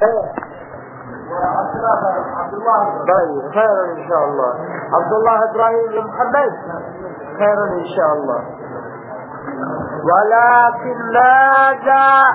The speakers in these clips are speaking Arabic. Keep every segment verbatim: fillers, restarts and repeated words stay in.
طيب خيرا إن شاء الله. عبد الله إبراهيم محمد خيرا إن شاء الله. ولكن ماذا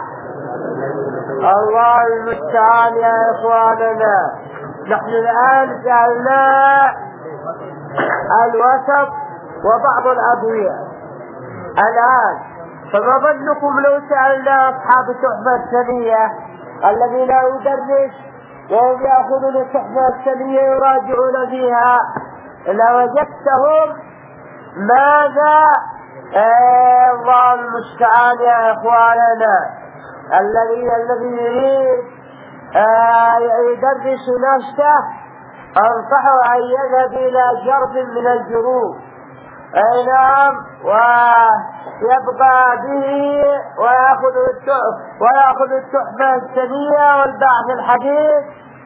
الله المستعان يا إخواننا. نحن الآن جعلنا الوسط وبعض الأدوية الآن، فما ظنكم لو سألنا أصحاب التحفة السنية الذين لا يدرس وهم يأخذون التحفة السنية يراجعون فيها لوجدتهم ماذا آه الله المستعان يا إخواننا. الذي الذي يريد آه يدرس نفسه أنصحه أن يذهب إلى جرب من الجروب، أي نعم، ويبقى به ويأخذ ويأخذ التحفة السنية والبحث الحديث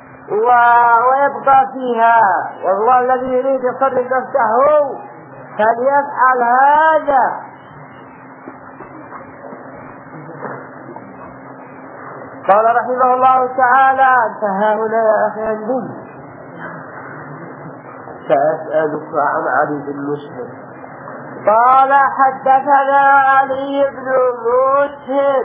ويبقى فيها. والله الذي يريد يقرب نفسه فليفعل هذا. قال رحمه الله تعالى: انتهى هنا يا أخي عندي. سأسألك عن علي بن مسهر. قال: حدثنا علي بن مسهر.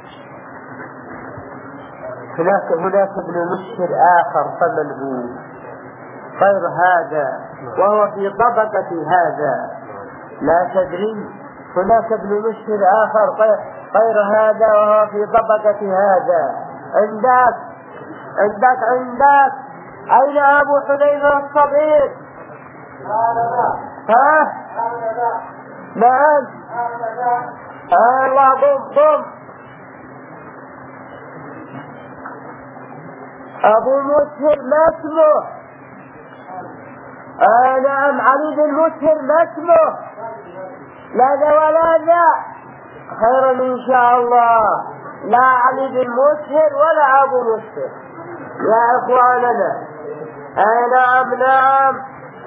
هناك هناك ابن مسهر آخر فمن هو غير هذا وهو في طبقة هذا؟ لا تدري. هناك ابن مسهر آخر غير هذا وهو في طبقة هذا. عندك عندك عندك أين أبو حذيفة الصغير؟ ها؟ نعم. الله قم قم. أبو مسهر ما اسمه؟ آه نعم، علي بن مسهر ما اسمه؟ لا ذا ولا ذا. خيرا إن شاء الله. لا علي بن مسهر ولا أبو مسهر يا إخواننا. آه نعم نعم.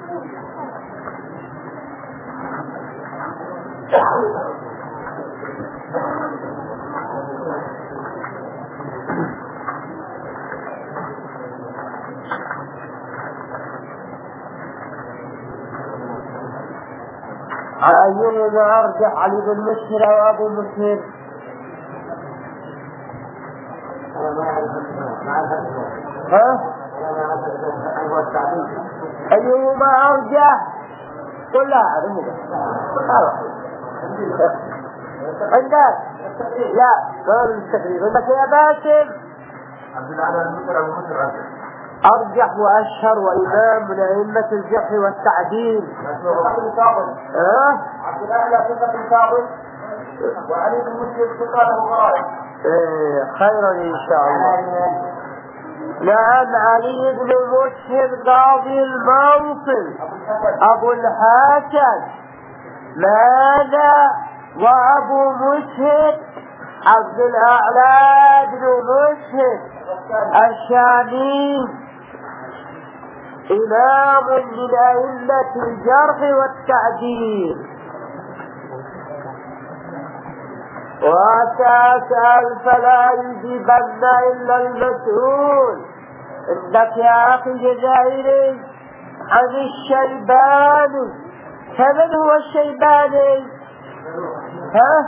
أيهما أرجح، علي بن مسهر أو أبو مسهر؟ ها؟ أيهما أرجح؟ قل لا أعلم. عندك؟ لا ما بالتقريب. عندك يا باسم؟ أرجح وأشهر وإمام من أئمة الجرح والتعديل. ها؟ عبد الأعلى ثقة ثابت وعلي بن مسهر ثقة غرائب. إيه خيرا إن شاء الله. نعم، علي بن مسهر قاضي الموصل أبو الحسن. ماذا؟ وأبو مسهر عبد الأعلى بن مسهر الشامي، إمام من أئمة الجرح والتعديل. وتسأل فلا يجيبن إلا المسؤول. عندك يا أخي جزائري عن الشيباني. فمن هو الشيباني؟ ها؟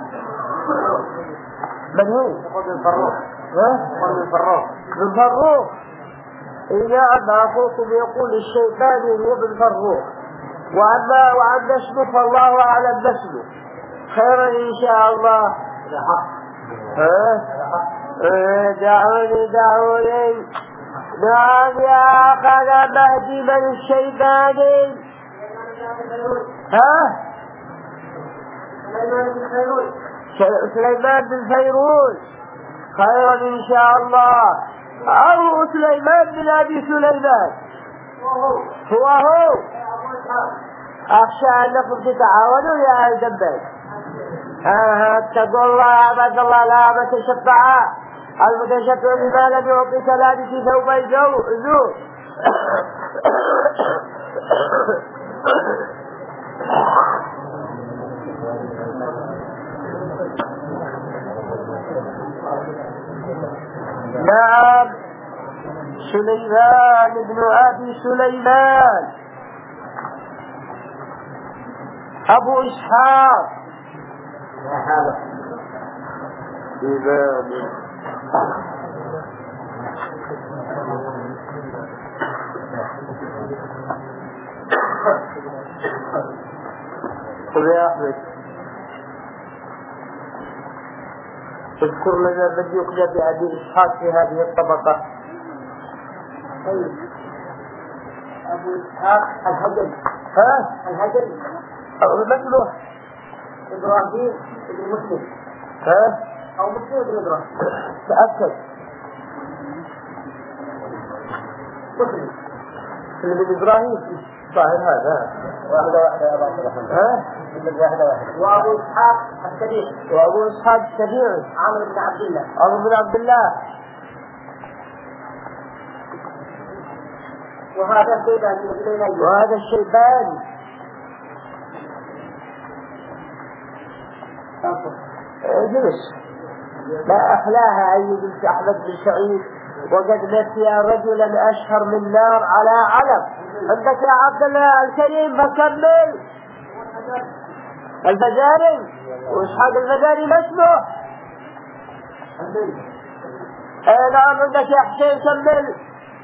من هو؟ من فروخ. ها؟ من فروخ. من فروخ. إذا أما أخوكم يقول الشيباني هو من فروخ، وأما وعن اسمه فالله أعلم اسمه. خيرا إن شاء الله. ها؟ دعوني دعوني. نعم يا أخي مهدي من الشيباني. ها؟ سليمان بن فيروز. خيرا إن شاء الله. أو سليمان بن أبي سليمان. هو هو. أخشى أنكم تتعاونوا يا أهل دبي. ها اتقوا الله عباد الله لا متشفعا. المتشفع بما لم يعطي سلامة ثوب الزور. نعم. سليمان بن أبي سليمان أبو إسحاق إمام قل يا أحمد اذكر لنا من يقنى بأبي إسحاق في هذه الطبقة. طيب أبو إسحاق الهجري. ها؟ الهجري أو مثله إبراهيم بن مسلم. ها؟ أو مسلم بن إبراهيم. تأكد. مسلم. مسلم بن إبراهيم. ظاهر هذا. واحدة واحدة يا أبو الرحمن. ها؟ واحدة واحدة. وأبو إسحاق السبيع. وأبو إسحاق السبيع. عمرو بن عبد الله. عمرو بن عبد الله. وهذا الشيباني وهذا الشيباني جلس لا أحلاها أي بنت أحمد بن سعيد وقد نسي رجلا أشهر من نار على علم. عندك يا عبد الله الكريم فكمل. الفجاري وإسحاق الفجاري ما اسمه؟ اي نعم عندك يا حسين كمل.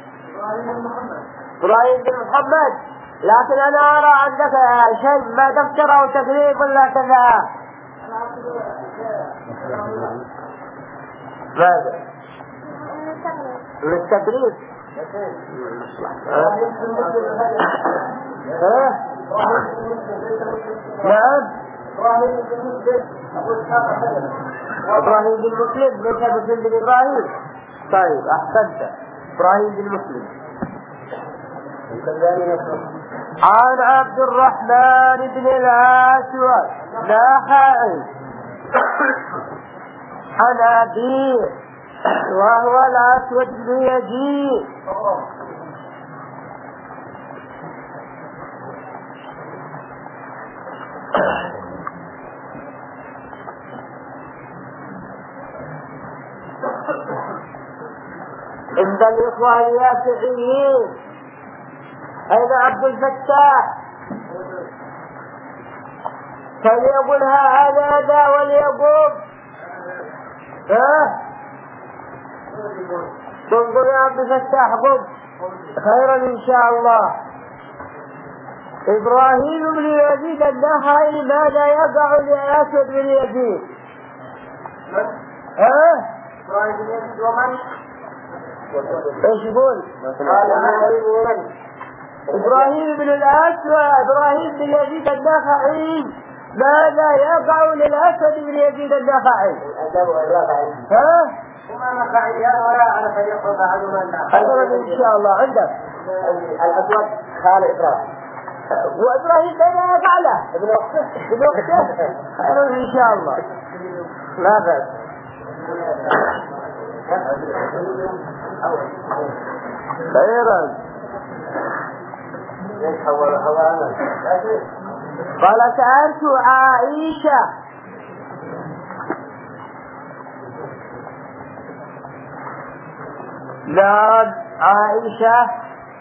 إبراهيم بن محمد. لكن أنا أرى عندك شيء ما تذكر أو تقريب ولا كذا. ماذا؟ للتدريب. ها؟ نعم. إبراهيم بن مسلم ليس مسلم بن إبراهيم. طيب أحسنت. إبراهيم بن مسلم. عن عبد الرحمن بن الأسود نخعي عن أبيه وهو الأسود بن يزيد عند الإخوة اليافعيين. أين عبد الفتاح؟ فليقولها هذا وليقوم. ها؟ قل يا عبد الفتاح قم. خيرا إن شاء الله. إبراهيم بن يزيد النخعي ماذا يقع لأسود بن يزيد؟ ها؟ إبراهيم بن يزيد ومن؟ ايش يقول؟ إبراهيم بن الأسود إبراهيم بن يزيد النخعي ماذا يقع للأسود بن يزيد النخعي؟ ها؟ وما نخعيان ولا على فريق وبعضهما لا. أيضا إن شاء الله عندك الأسود خال إبراهيم. وإبراهيم بين يقع له ابن أخته. ابن أخته. أيضا إن شاء الله لا بأس. خيرا. قال سألت عائشة نعم عائشة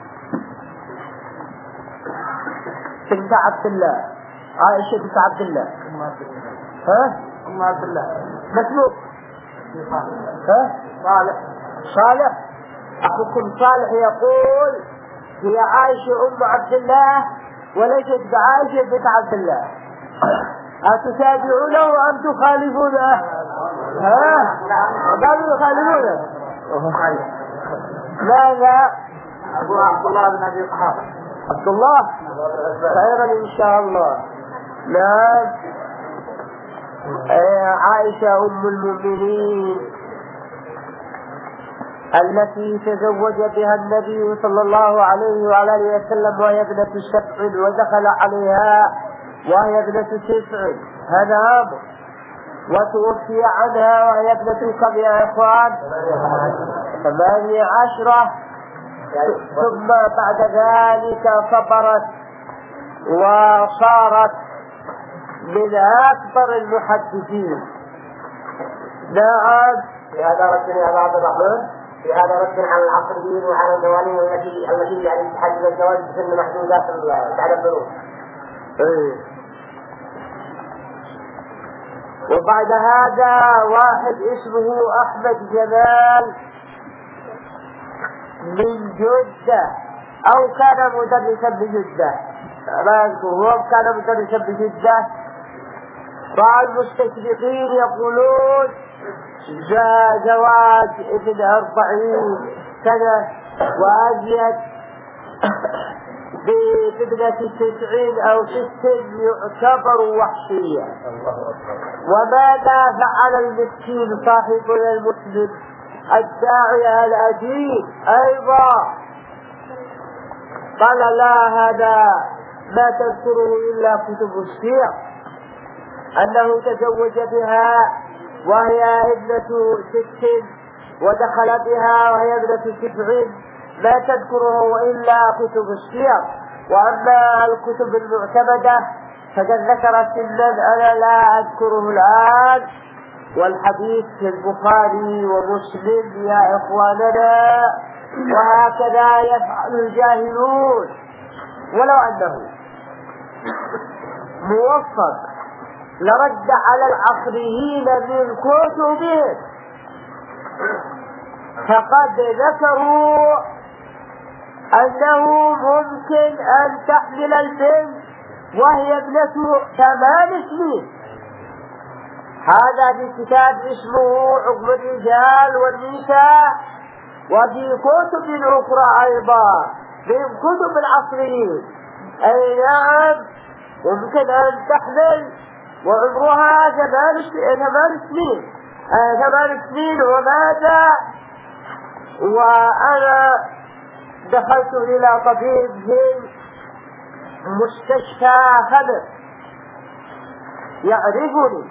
بنت عبد الله. عائشة بنت عبد الله. ها؟ أم عبد الله. مسلوك. ها؟ صالح. صالح. أخوكم صالح يقول هي عائشة أم عبد الله وليست بعائشة بنت عبد الله. أتتابعونه أم تخالفونه؟ ها؟ قالوا يخالفونه. ماذا؟ أبو عبد الله بن أبي قحافة. عبد الله. خيرا إن شاء الله. نعم. عائشة أم المؤمنين التي تزوج بها النبي صلى الله عليه وعلى اله وسلم وهي ابنة سبع ودخل عليها وهي ابنة تسع. هذا أمر. وتوفي عنها وهي ابنة كم يا إخوان؟ ثمانية عشرة. ثم بعد ذلك صبرت وصارت من أكبر المحدثين. نعم. في هذا رجل يا عبد الرحمن في هذا رد على العصريين وعلى القوانين التي التي يعني تحدد الزواج بسن محدودات بعد البلوغ. وبعد هذا واحد اسمه أحمد جمال من جدة أو كان مدرسا بجدة، هو كان مدرسا بجدة. بعض المستشرقين يقولون زواج ابن أربعين سنة وأزيد بابنة تسعين أو ست يعتبر وحشية. وماذا فعل المسكين صاحبنا المسلم الداعية الأديب أيضا؟ قال لا، هذا ما تذكره إلا كتب السير، أنه تزوج بها وهي ابنة ست ودخل بها وهي ابنة سبعين، ما تذكره إلا كتب السير. وأما الكتب المعتمدة فقد ذكر سنا أنا لا أذكره الآن، والحديث في البخاري ومسلم يا إخواننا، وهكذا يفعل الجاهلون. ولو أنه موفق لرد على العصريين من كتبهم، فقد ذكروا أنه ممكن أن تحمل البنت وهي ابنة ثمان سنين. هذا في كتاب اسمه حكم الرجال والنساء، وفي كتب أخرى أيضا من كتب العصريين. أي نعم ممكن أن تحمل وعمرها ثمان سنين ثمان سنين وماذا. وأنا دخلت إلى طبيب في مستشفى خمر يعرفني،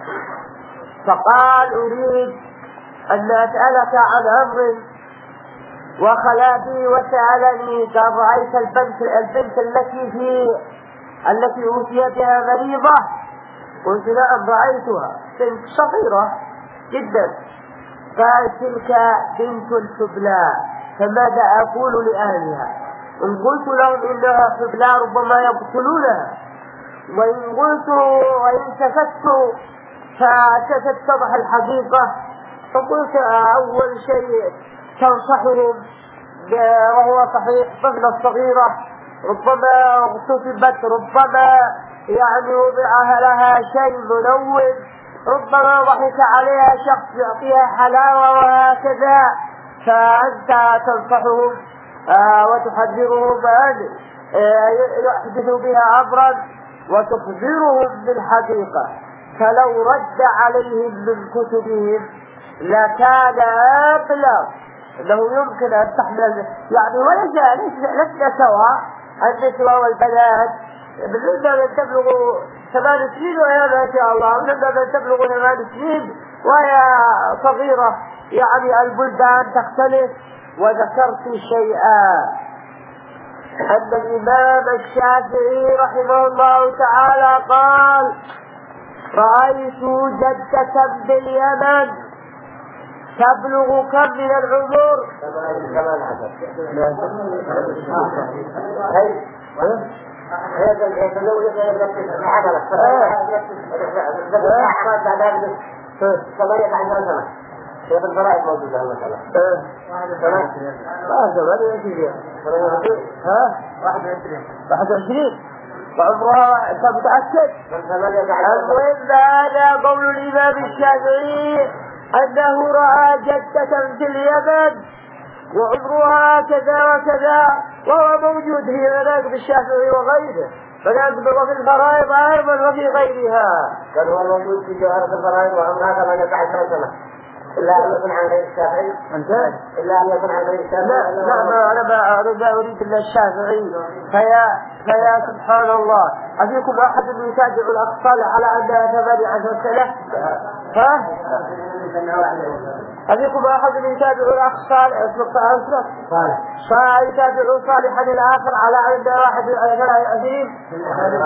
فقال أريد أن أسألك عن أمر، وخلابي وسألني قال رأيت البنت البنت التي في التي أوتي بها مريضة؟ قلت نعم رأيتها، بنت صغيرة جدا. قال تلك بنت الحبلى، فماذا أقول لأهلها؟ إن قلت لهم إنها حبلى ربما يقتلونها، وإن قلت وإن سكت فتتضح الحقيقة. فقلت أول شيء تنصحهم، وهو صحيح طفلة صغيرة ربما اغتصبت، ربما يعني وضعها لها شيء منوم، ربما ضحك عليها شخص يعطيها حلاوة وهكذا، فأنت تنصحهم آه وتحذرهم أن آه يحدثوا بها أمرا وتخبرهم بالحقيقة. فلو رد عليهم من كتبهم لكان أبلغ، أنه يمكن أن تحمل يعني وليس لسنا سواء النسوة والبنات، بالنسبة من تبلغ ثمان سنين وهي ما شاء الله، بالنسبة من تبلغ ثمان سنين وهي صغيرة، يعني البلدان تختلف. وذكرت شيئا أن الإمام الشافعي رحمه الله تعالى قال رأيت جدة باليمن تبلغ كم من العمر؟ ثمان عشر. هي تزوجت ابنة عشرة ثمانية عشر سنة. هي بالفرائض موجودة المسألة. ها؟ واحد وعشرين. واحد وعشرين. وعمرها أنت متأكد؟ المهم هذا قول الإمام الشافعي أنه رأى جدة في اليمن وعمرها كذا وكذا، وهو موجود في مناقب الشافعي وغيره، مناقب وفي الفرائض أيضا وفي غيرها. كان هو موجود في جوهرة الفرائض وعمرها ثمانية عشر سنة، إلا أن يكون عن غير الشافعي. أنت؟ إلا أن يكون عن غير الشافعي. لا لا ما أنا ما أنا أريد إلا الشافعي. فيا فيا سبحان الله، أفيكم أحد يتابع الأطفال على أنها ثمانية عشر سنة؟ ها؟ أفيكم أحد يتابع الأطفال أصلا؟ صالح. فيتابع صالحا الآخر على أن واحد وعشرين.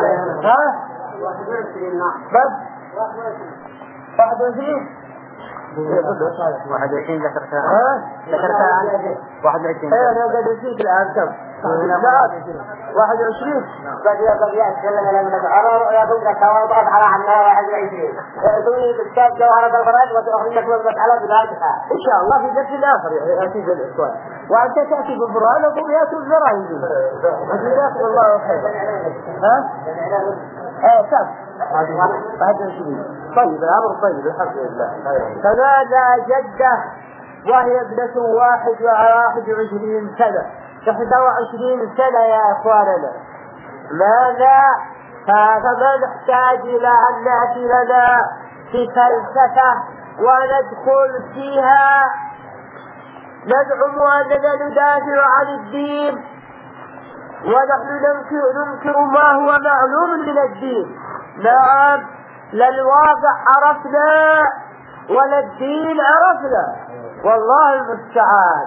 ها؟ بس واحد وعشرين. واحد وعشرين ذكرتها ذكرتها واحد وعشرين. ايه انا قد نسيت الان كم؟ واحد وعشرين. قد قد يتكلم لنا من العرب يا بنت تواضعت على عنها واحد وعشرين. تقولي بالكتاب جوهرة الفرائض وتأخذ المسألة بذاتها. ان شاء الله في درس اخر ياتي بالاخوان. وانت تاتي بالقران وهم ياتوا بالزراعي. جزاكم الله خيرا. ها؟ ايه كم؟ واحد وعشرين. طيب الامر طيب الحمد لله. فماذا جده وهي ابنة واحد وواحد وعشرين سنة إحدى وعشرين سنة يا أخواننا. ماذا؟ فما نحتاج إلى أن نأتي لنا في فلسفة وندخل فيها نزعم أننا ندافع عن الدين ونحن ننكر, ننكر ما هو معلوم من الدين. نعم، لا الواقع عرفنا ولا الدين عرفنا، والله المستعان.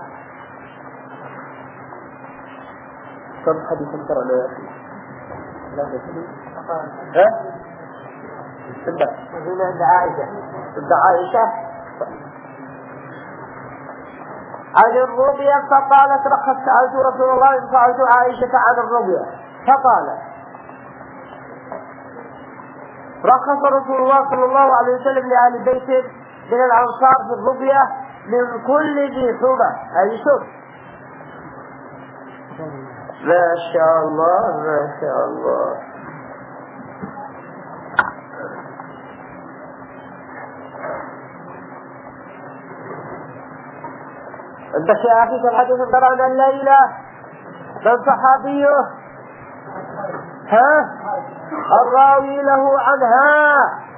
كم حديث ترى يا أخي؟ ها؟ سبع. هنا عند عائشة. عند عائشة. عن الرؤيا فقالت رخص سألت رسول الله سألت عائشة عن الرؤيا فقالت رخص رسول الله صلى الله عليه وسلم لأهل بيت من الأنصار في الرؤيا من كل ذي حمى. أي شوف ما شاء الله ما شاء الله. عندك يا أخي كم حديث قرأنا الليلة؟ من صحابيه؟ ها؟ الراوي له عنها.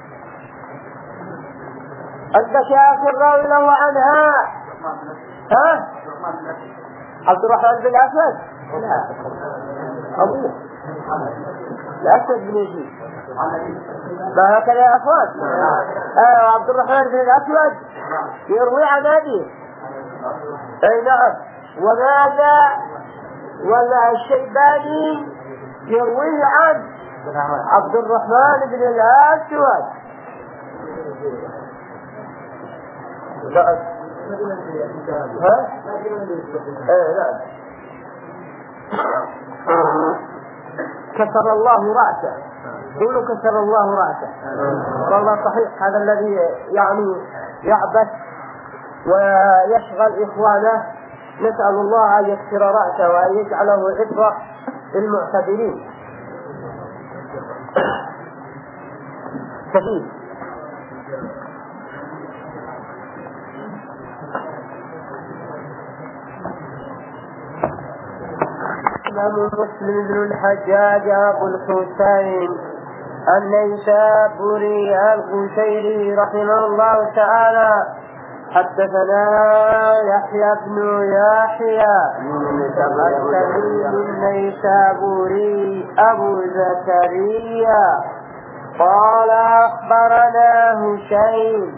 عندك يا أخي الراوي له عنها؟ ها؟ عبد الرحمن بن الأسود؟ لا أبوه الأسود بن يزيد. ما هكذا يا أخوان؟ آه عبد الرحمن بن الأسود يروي عن أبيه. أي نعم. وماذا؟ ولا الشيباني يروي عن عبد الرحمن بن الأسود. ها؟ ايه نعم. كسر الله رأسه. قولوا كسر الله رأسه. والله صحيح هذا الذي يعني يعبث ويشغل إخوانه، نسأل الله أن يكسر رأسه وأن يجعله عبرة للمعتبرين. كثير. إمام مسلم بن الحجاج أبو الحسين النيسابوري القشيري رحمه الله تعالى حدثنا يحيى بن يحيى التميمي النيسابوري أبو زكريا قال أخبرنا هشيم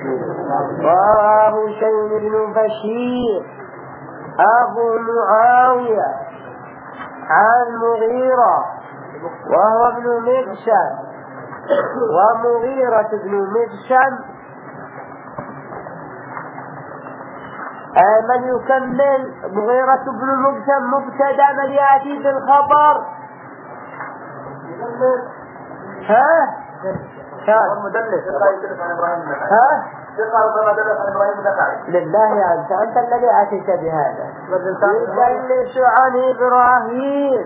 وهشيم بن بشير أبو معاوية عن مغيرة وهو ابن مغشم ومغيرة بن مغشم. من يكمل مغيرة بن مغشم مبتدا من يأتي بالخبر. ها ها مدلس ها ها لله أنت أنت الذي أتيت بهذا. يدلس عن إبراهيم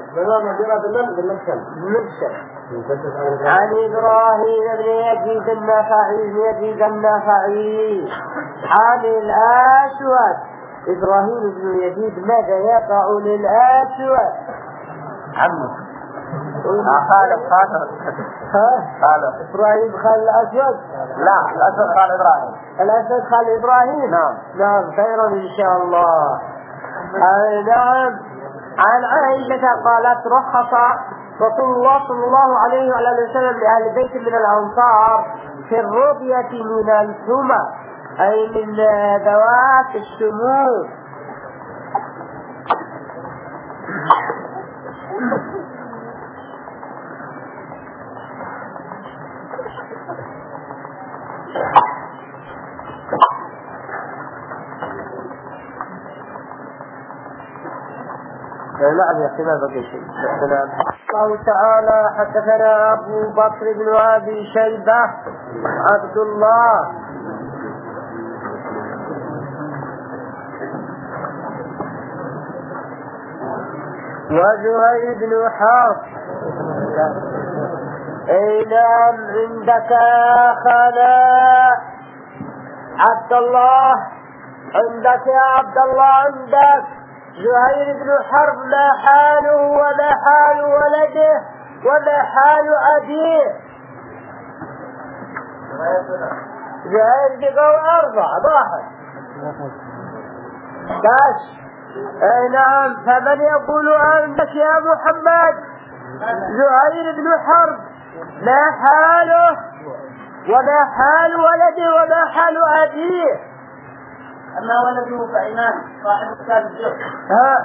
عن إبراهيم بن يزيد النخعي يزيد النخعي عن الأسود. إبراهيم بن يزيد ماذا يقع للأسود؟ عمه خالد خالد خالد إبراهيم خال الأسود. لا الأسود خال إبراهيم. الأسود خال إبراهيم. نعم نعم خيرا إن شاء الله. آه نعم. عن عائشة قالت رخص رسول الله صلى الله عليه وآله وسلم لأهل بيت من الأنصار في الرؤية من الحمى أي من ذوات السموم. نعم يا أخي ما بقي شيء. الله تعالى حدثنا أبو بكر بن أبي شيبة عبد الله وزهير بن حرب. أي نعم عندك أخانا عبد الله، عندك يا عبد الله، عندك زهير بن حرب، ما حاله وما حال ولده وما حال أبيه؟ زهير بقوا أربعة واحد بس. أي نعم. فمن يقول عندك يا محمد زهير بن حرب ما حاله وما حال ولده وما حال أبيه؟ أما ولده فإيمان صاحب كتاب الزهد. ها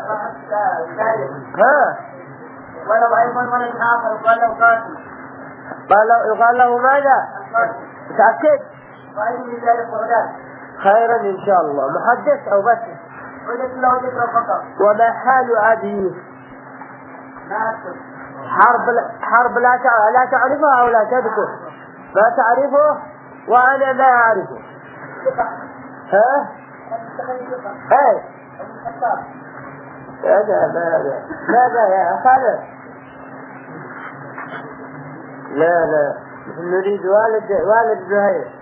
ها ولو أيضا ولد آخر يقال له قاسم. قال يقال له ماذا؟ متأكد؟ وأيضا من ذلك بغداد. خيرا إن شاء الله. محدث أو بس؟ ولد له ذكر فقط. وما حال أبيه؟ ما أذكر. حرب حرب لا لا تعرفه أو لا تذكر؟ ما تعرفه وأنا ما أعرفه. ها؟ ايه هذا ماذا ماذا يا أخانا؟ لا لا نريد والد والد زهير.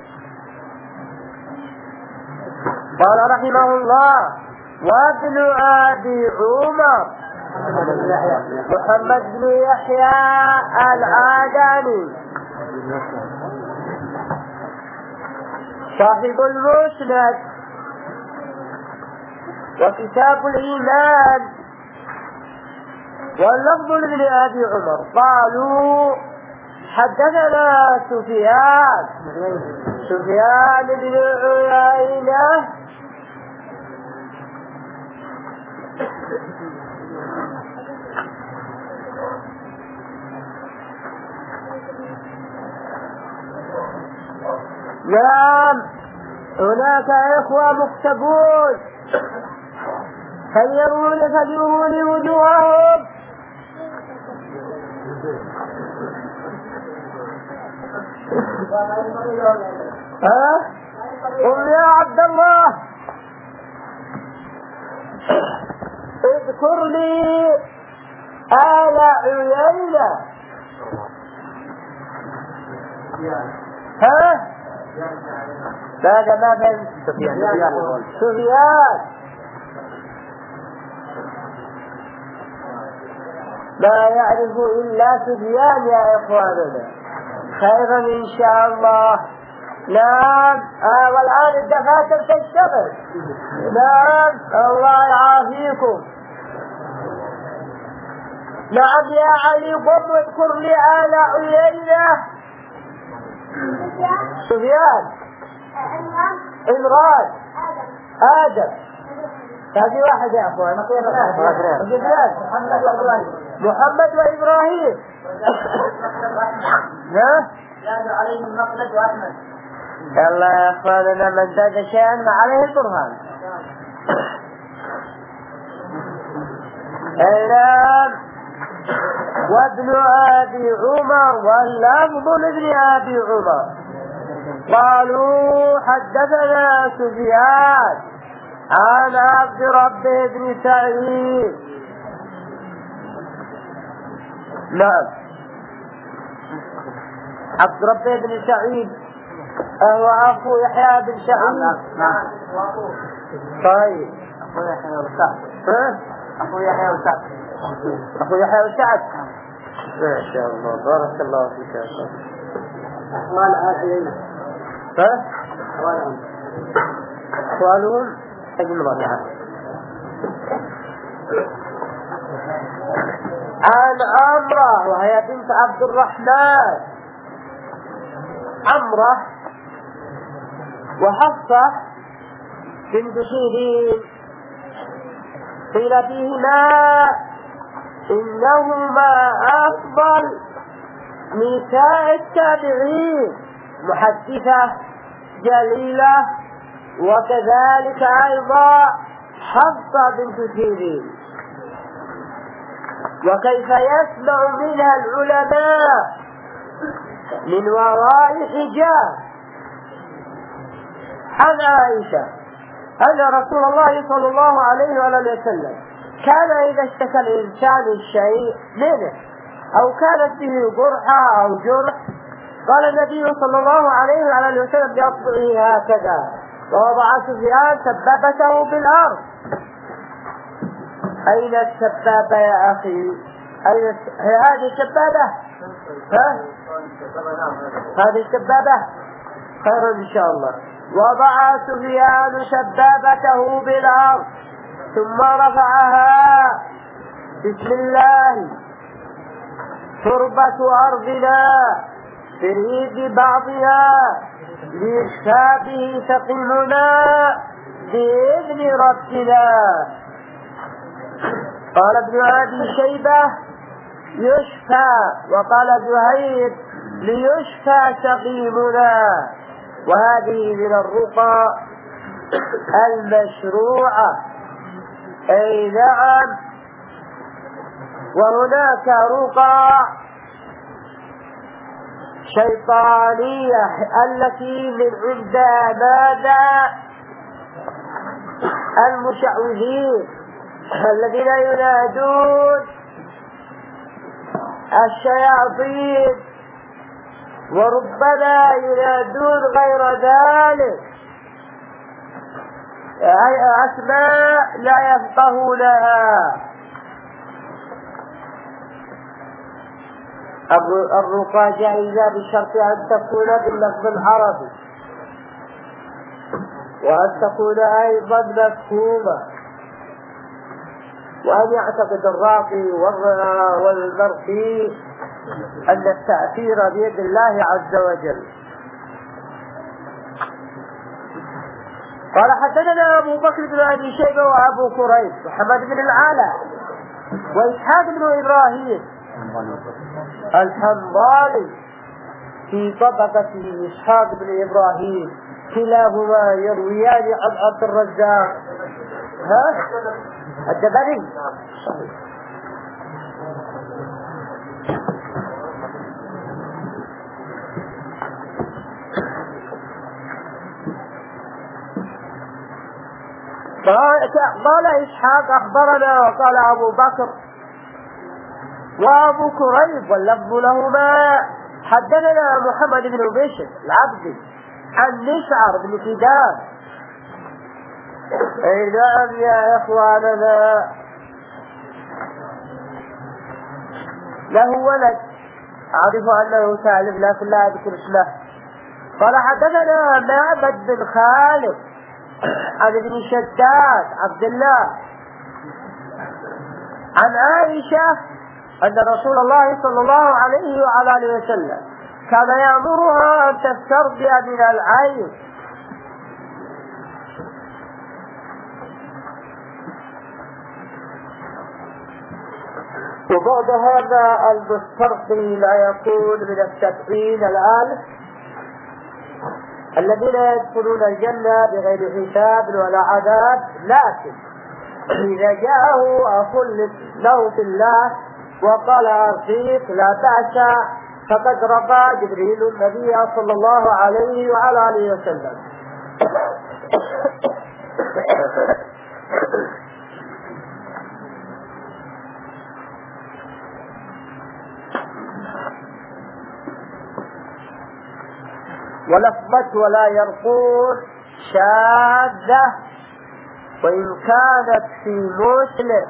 قال رحمه الله وابن أبي عمر محمد بن يحيى العاداني صاحب المسند وكتاب الإيمان، واللفظ لابن أبي عمر. قالوا حدثنا سفيان سفيان بن عيينة نعم. هناك إخوة مكتبون فليرون فليرون وجوههم. ها قل يا عبد الله اذكر لي آل عيينة. ها ماذا ما فهمت؟ سفيان لا يعرف إلا سفيان يا إخواننا. خيرا إن شاء الله. نعم. آه والآن الدفاتر تشتغل. نعم الله يعافيكم. نعم يا علي قم اذكر لي آل عيينة. سفيان عمران آدم. هذه واحد يا أخوان. محمد وإبراهيم. ها؟ زاد عليهم مخلد وأحمد. الله يا أخواننا من زاد شيئا عليه البرهان. نعم. وابن أبي عمر واللفظ لابن أبي عمر. قالوا حدثنا سفيان عن عبد ربه بن سعيد. نعم عبد ربه بن سعيد هو أخو يحيى بن سعيد. نعم. طيب أخو يحيى وسعد. ها؟ أخو يحيى وسعد. أخو يحيى وسعد. ما شاء الله بارك الله فيك يا أخوان. أحوال آل عيينة. ها؟ أحوالهم أجل رابعة. عن عمرة وهي بنت عبد الرحمن. عمرة وحفصة بنت سيرين قيل فيهما إنهما أفضل نساء التابعين، محدثة جليلة، وكذلك أيضا حفصة بنت سيرين. وكيف يسمع منها العلماء من وراء حجاب. عن عائشة أن رسول الله صلى الله عليه وآله وسلم كان إذا اشتكى الإنسان الشيء منه أو كانت به قرحة أو جرح قال النبي صلى الله عليه وآله وسلم بأصبعه هكذا، ووضع سفيان سبابته بالأرض. أين السبابة يا أخي؟ أين هذه السبابة؟ ها؟ هذه السبابة خير إن شاء الله. وضع سفيان سبابته بالأرض ثم رفعها: بسم الله، تربة أرضنا بريد بعضها ليشفى به سقيمنا بإذن ربنا. قال ابن أبي شيبة: يشفى، وقال زهير: ليشفى سقيمنا. وهذه من الرقى المشروعة. أي نعم. وهناك رقى شيطانية التي من عند ماذا؟ المشعوذين الذين ينادون الشياطين، وربما ينادون غير ذلك أسماء لا يفقهونها. الرقى جائزة بشرط أن تكون باللفظ العربي، وأن تكون أيضا مفهومة، وأن يعتقد الراقي والمرقي أن التأثير بيد الله عز وجل. قال حدثنا أبو بكر بن أبي شيبة وأبو كريب محمد بن العلاء وإسحاق بن إبراهيم الحنظلي في طبقة إسحاق بن إبراهيم، كلاهما يرويان عن عبد الرزاق ها الدبري. قال إسحاق أخبرنا، وقال أبو بكر وأبو كريب واللفظ لهما حدثنا محمد بن بشر العبدي عن مسعر بن كدام. أي نعم يا إخواننا، له ولد أعرف أنه سالم لكن لا أذكر اسمه. قال حدثنا معبد بن خالد عن ابن شداد عبد الله عن عائشة أن رسول الله صلى الله عليه وعلى آله وسلم كان يأمرها أن تسترضي من العين. وبعد هذا المسترقي لا يكون من السبعين الآن الذين يدخلون الجنة بغير حساب ولا عذاب، لكن إذا جاءه أخ له في الله وقال أرفيق لا بأس فقد رقى جبريل النبي صلى الله عليه وعلى آله وسلم. ولفظة ولا يرقون شاذة وإن كانت في مسلم.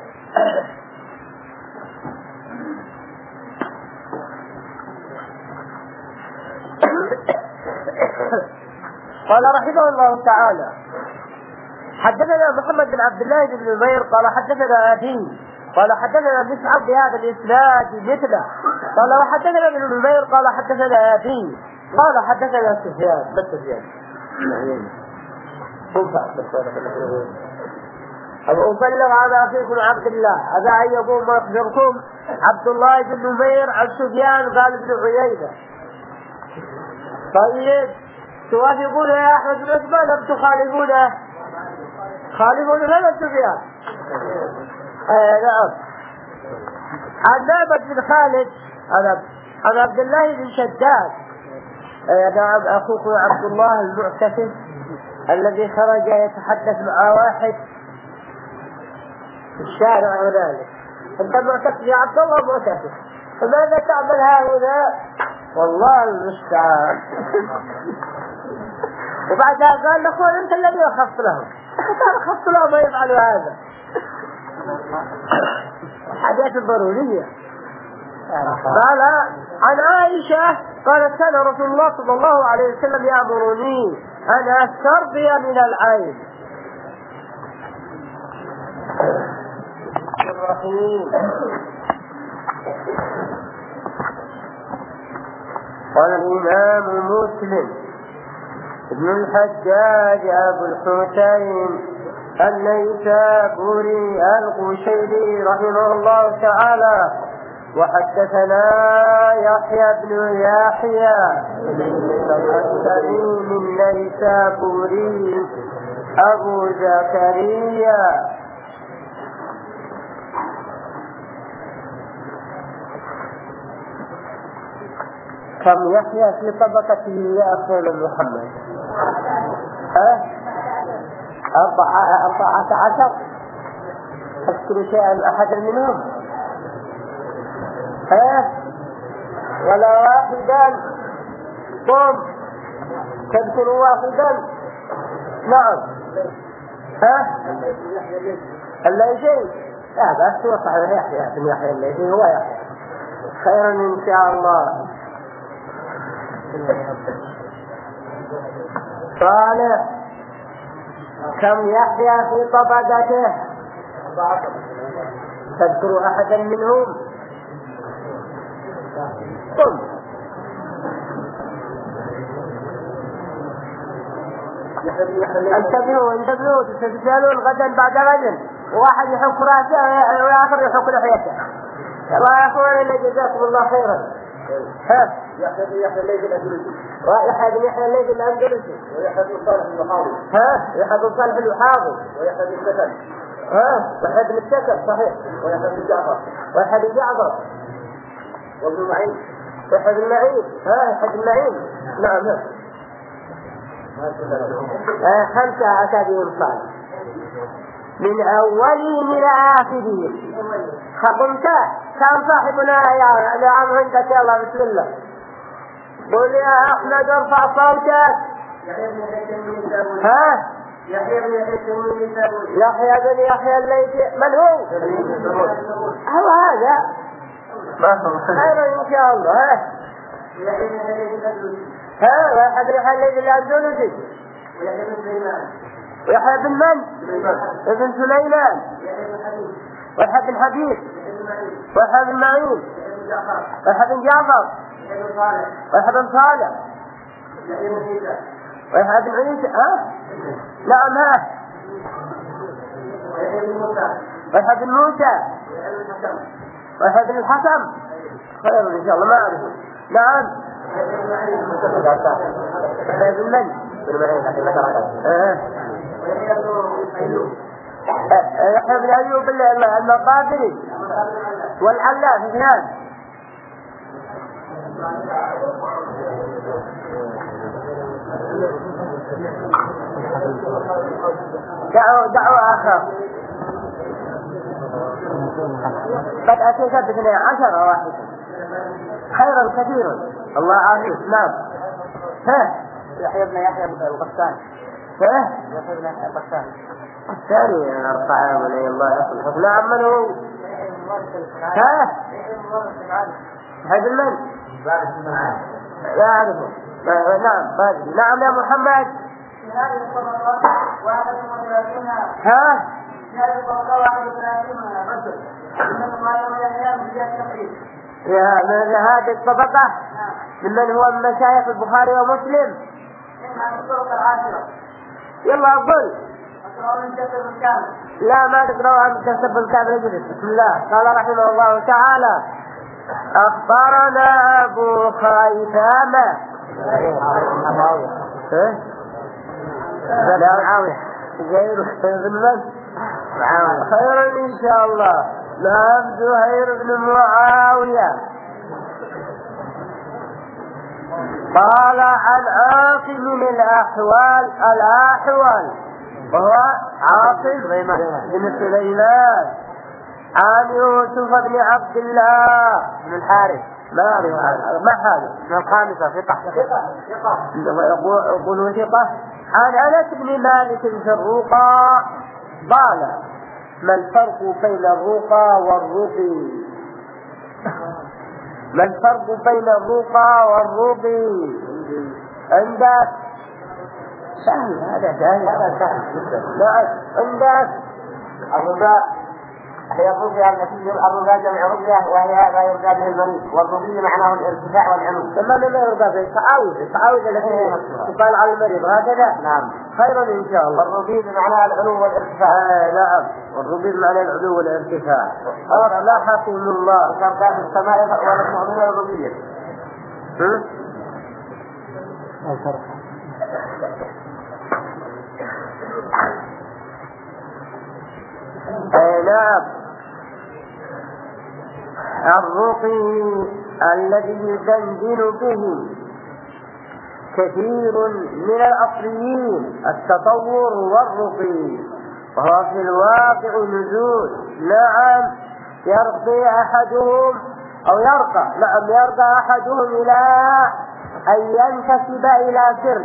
قال رحمه الله تعالى حدثنا محمد بن عبد الله بن نمير قال حدثنا أبي قال حدثنا مسعر بهذا الإسناد مثله. قال وحدثنا ابن نمير قال حدثنا أبي قال حدثنا سفيان. ما سفيان؟ أبلغ على أخيكم عبد الله هذا أن يقوم ويخبركم عبد الله بن نمير عن سفيان قال ابن عيينة. طيب توافقون يا أحمد بن عثمان أم تخالفونه؟ خالفون هذا سفيان. آه نعم. عن نعمة بن خالد عن عبد الله بن شداد. نعم أخوكم عبد الله المعتكف الذي خرج يتحدث مع واحد في الشارع هنالك. أنت معتكف يا عبد الله معتكف، فماذا تعمل هؤلاء؟ والله المستعان. وبعدها قال له قول أنت الذي أخذت لهم، أنت أخذت لهم ما يفعلوا هذا. حاجات ضرورية. قال عن عائشة قالت كان رسول الله صلى الله عليه وسلم يأمرني أن أسترضي من العين. الرحيم. قال الإمام مسلم ابن الحجاج أبو الحسين النيسابوري القشيري رحمه الله تعالى: وحدثنا يحيى بن يحيى السليم النيسابوري أبو زكريا كم يحيى في طبقته يا أخي محمد؟ أه؟ أربعة عشر. أذكر شيئا أحد منهم؟ ها؟ ولا واحدا؟ قم تذكر واحدا؟ نعم. ها؟ الليثي؟ لا بس هو صحيح يحيى بن يحيى الليثي هو يحيى. خيرا إن شاء الله. صالح كم يحيى في طبقته؟ تذكر أحدا منهم؟ قم. انتبهوا انتبهوا تتسالون غدا بعد غد، وواحد يحك راسه والآخر يحك لحيته. الله يا اخواني جزاكم الله خيرا. ها يحيى بن يحيى الليثي الأندلسي ويحيى بن يحيى الليثي الأندلسي ويحيى بن صالح المحاضي ها يحيى بن صالح المحاضي ويحيى بن السكن ها ويحيى بن السكن صحيح ويحيى بن جعفر ويحيى بن جعفر وابن معين ويحيى بن معين ها يحيى بن معين. نعم ها خمسة أكاديم صالح من أولهم إلى آخرهم. خطمت كان صاحبنا يا نعم عندك يلا بسم الله. قل يا أحمد ارفع صوتك. ها يحيى بن يحيى يحيى بن يحيى الليثي. من هو؟ هو هذا خير إن شاء الله. ها ها ويحيى بن يحيى الليثي الأندلسي ويحيى بن من؟ ابن سليمان ويحيى بن حبيب ويحيى بن معين ويحيى بن جعفر ويحيى بن صالح ويحيى بن عيسى. ها نعم ها ويحيى بن موسى ويحيى بن الحكم. خير ان شاء الله ما اعرفه. نعم ويحيى بن من؟ يحيى بن أيوب المقابري والعلاف اثنان. دعوا دعوا آخر قد أتيت باثنين عشر واحدا خيرا كثيرا. الله عافيك. نعم ها يحيى بن يحيى القسطاني ها يحيى بن يحيى القسطاني الثاني أربعة ولي الله يصلح. نعم من هو؟ ها هذا المن؟ لا أعرفه. نعم باقي. نعم يا محمد. ها يا من هذه الطبقة ممن هو من مشايخ البخاري ومسلم. يلا أقول لا ما تقرأوا عن كسب الكامل. بسم الله. قال رحمه الله تعالى: أخبرنا أبو خيثامة لا معاوية غير بن من خيرا إن شاء الله. نعم زهير بن معاوية قال عن عاصم الأحوال الأحوال وهو عاصم بن سليمان عن يوسف بن عبد الله من الحارث ما ما هذا من الخامسة ثقة يقول ثقة عن أنس بن مالك في الرقى قال ما الفرق بين الرقى والرقي ما الفرق بين الرقى والرقي عندك سهل هذا سهل هذا سهل جدا عندك الرقى هي الرقية التي الرقى جمع رقية وهي ما يرقى به المريض والرقي معناه الارتفاع والعلو ثم ما يرقى به التعاوذ التعاوذ التي تقال على المريض هكذا نعم خيرا إن شاء الله والرقي بمعنى العلو والارتفاع آه نعم والرقي بمعنى العلو والارتفاع أصلحكم الله وكان في السماء والمؤمنين الرقية أي نعم الرقي الذي يدندن به كثير من الأصليين التطور والرقي وهو في الواقع نزول نعم يرقي أحدهم أو يرقى نعم يرقى أحدهم إلى أن ينتسب إلى سر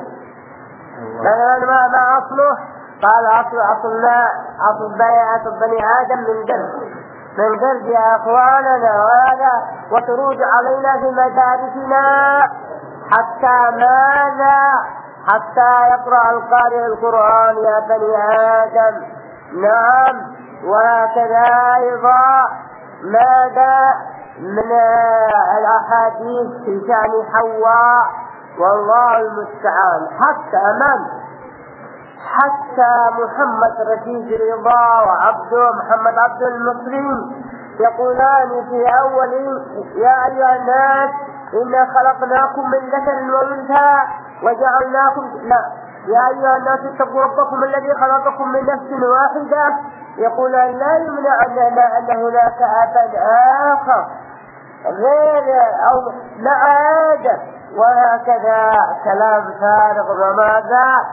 مثلا ما ما أصله قال أصل أصلنا أصل بيعة بني آدم من درس من درس يا أخواننا وهذا وتروج علينا في مدارسنا حتى ماذا حتى يقرأ القارئ القرآن يا بني آدم نعم وهكذا أيضا ماذا من الأحاديث في شأن حواء والله المستعان حتى من حتى محمد رشيد رضا وعبده محمد عبد المصري يقولان في أول يا أيها الناس إنا خلقناكم من ذكر وأنثى وجعلناكم لا يا أيها الناس اتقوا ربكم الذي خلقكم من نفس واحدة يقول لا يمنع أننا أن هناك أبا آخر غير أو لا آدم وهكذا كلام فارغ وماذا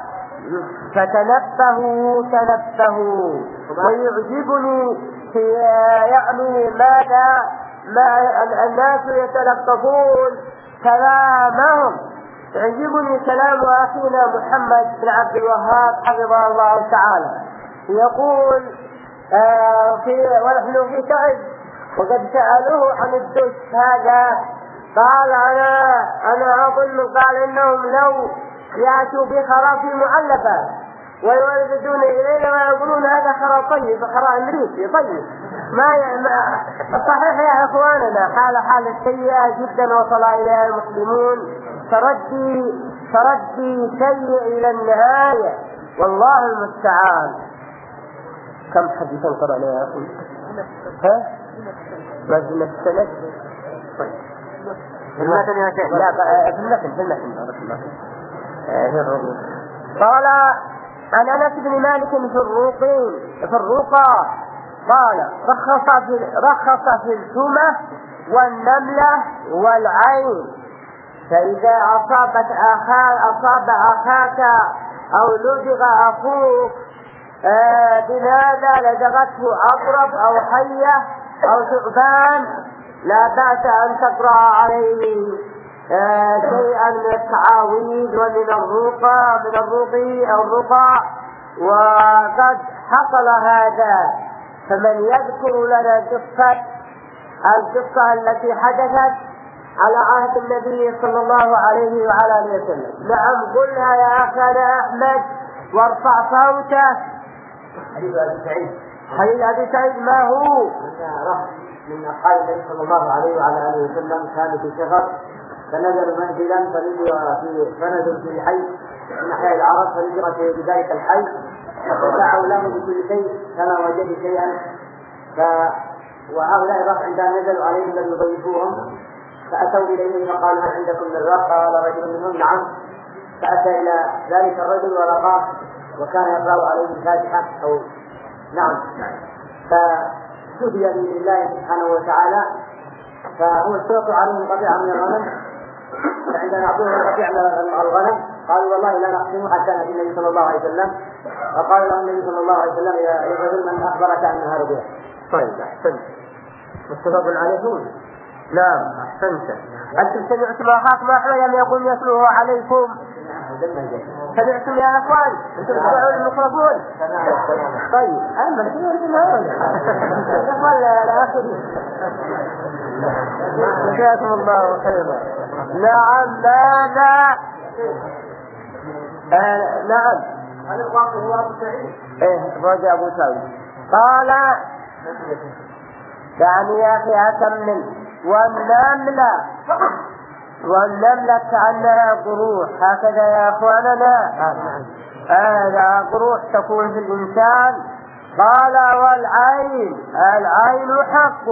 فتنبهوا تنبهوا ويعجبني في يعني ماذا ما الناس يتلقفون كلامهم يعجبني كلام أخينا محمد بن عبد الوهاب حفظه الله تعالى يقول آه في ونحن في تعب وقد سألوه عن الدش هذا قال أنا أنا أظن قال إنهم لو يأتوا بخراف معلبة ويوردون إلينا ويقولون هذا خراء طيب خراء أمريكي طيب ما صحيح يا إخواننا حال حال سيئة جدا وصل إليها المسلمون تردي تردي سيء إلى النهاية والله المستعان. كم حديثا قرأنا يا أخي ها ما زلنا في السند طيب في المثل يا شيخ لا في المثل في المثل قال عن أنس بن مالك في الرقي في الرقى قال رخص في رخص في السمة والنملة والعين فإذا أصابت أخاك أصاب أخاك أو لدغ أخوك آه بماذا لدغته عقرب أو حية أو ثعبان لا بأس أن تقرأ عليه آه شيئا من التعاويذ ومن الرقى من الرقي أو الرقى وقد حصل هذا. فمن يذكر لنا قصة القصة التي حدثت على عهد النبي صلى الله عليه وعلى آله وسلم؟ نعم قلها يا أخانا أحمد وارفع صوته. حديث أبي سعيد حديث أبي سعيد ما هو؟ من أصحاب النبي صلى الله عليه وعلى آله وسلم كان في سفر فنزلوا منزلا في فنزلوا في حي من أحياء العرب فنزلوا في بذلك الحي ودعوا له بكل شيء كما وجدوا شيئا ف وهؤلاء الرهط عندما نزلوا عليهم لم يضيفوهم فأتوا إليه فقالوا هل عندكم من رهط؟ قال رجل منهم نعم. فأتى إلى ذلك الرجل ورقاه وكان يقرأ عليه الفاتحة أو نعم ف شفي لله سبحانه وتعالى فهو اشترط عليهم قطيعا من الغنم، فعندما يعطوه قطيعا من الغنم قالوا والله لا نقسم حتى نأتي النبي صلى الله عليه وسلم، فقال لهم النبي صلى الله عليه وسلم يا رجل من أخبرك أنها ربيع. طيب أحسنت. متفق عليكم؟ نعم أحسنت. أنتم سمعتم أخاكم أحمد يقول يتلوه عليكم؟ سمعتم يا أخوان؟ أنتم تسمعون الميكروفون؟ طيب أما سمعتم هذا ولا لا أخذ جزاكم الله خيرا. نعم ماذا؟ آه نعم هذا الواقع هو أبو سعيد. إيه رجع أبو سعيد قال يعني يا أخي أكمل. والنملة والنملة كأنها قروح هكذا يا أخواننا. هذا قروح تكون في الإنسان. قال والعين العين حق،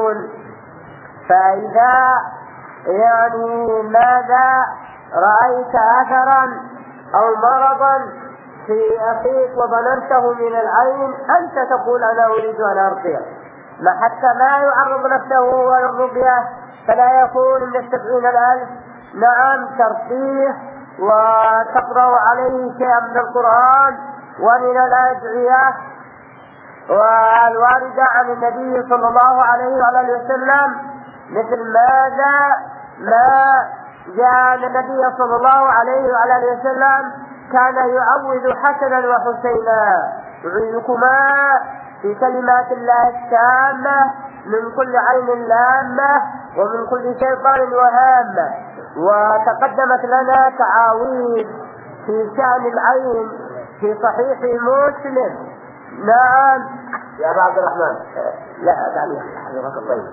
فإذا يعني ماذا رأيت أثرا أو مرضا في أخيك وظننته من العين أنت تقول أنا أريد أن أرقيه، ما حتى ما يعرض نفسه والرقية فلا يكون من السبعين الألف. نعم ترقيه وتقرأ عليه شيئا من القرآن ومن الأدعية والواردة عن النبي صلى الله عليه وآله وسلم، مثل ماذا ما جاء النبي صلى الله عليه وآله وسلم كان يعوذ حسنا وحسينا يعيذكما في كلمات الله التامة من كل عين لامة ومن كل شيطان وهامة. وتقدمت لنا تعاويذ في شأن العين في صحيح مسلم. نعم يا أبا عبد الرحمن. لا تعليق حضرتك الطيب.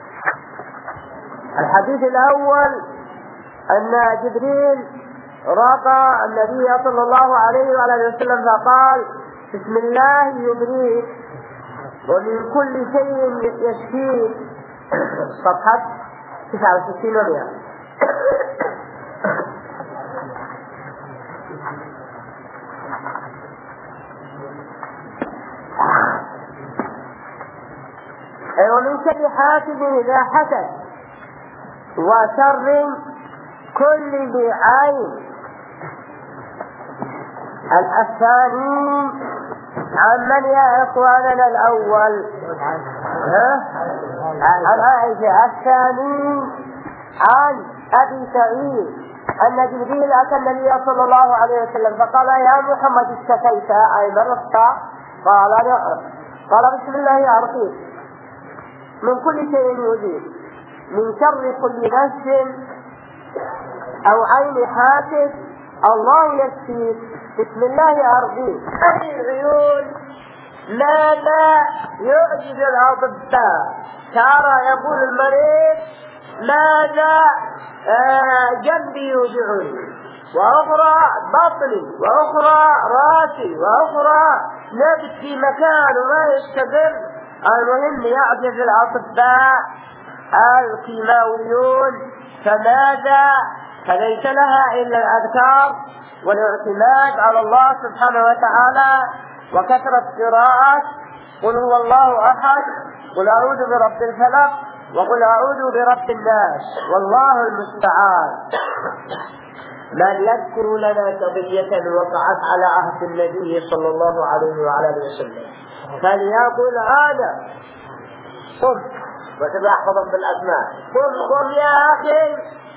الحديث الأول أن جبريل رقى النبي صلى الله عليه وآله وسلم فقال بسم الله يبريك ومن كل شيء يشفيك. صفحة تسعة وستين ومئة. ومن شر حاسد إذا حسد وشر كل ذي عين. الثاني عن من يا إخواننا الأول؟ ها؟ عن عائشة. الثاني عن أبي سعيد أن جبريل أتى النبي صلى الله عليه وسلم فقال يا محمد اشتكيت أي مرضت؟ قال نعم. قال بسم الله أرقيك من كل شيء يؤذيك من شر كل نفس أو عين حاسد الله يشفيك بسم الله أرقيك. أي العيون ماذا يعجز الأطباء؟ ترى يقول المريض ماذا آه جنبي يوجعني وأخرى بطني وأخرى راسي وأخرى نبت في مكان وما يستقر. المهم يعجز الأطباء الكيماويون فماذا؟ فليس لها إلا الأذكار والاعتماد على الله سبحانه وتعالى وكثرة قراءة قل هو الله أحد قل أعوذ برب الفلق وقل أعوذ برب الناس والله المستعان. من يذكر لنا قضية وقعت على عهد النبي صلى الله عليه وعلى اله وسلم فليقل هذا قم وتبحثهم بالأسماء. قم قم يا أخي.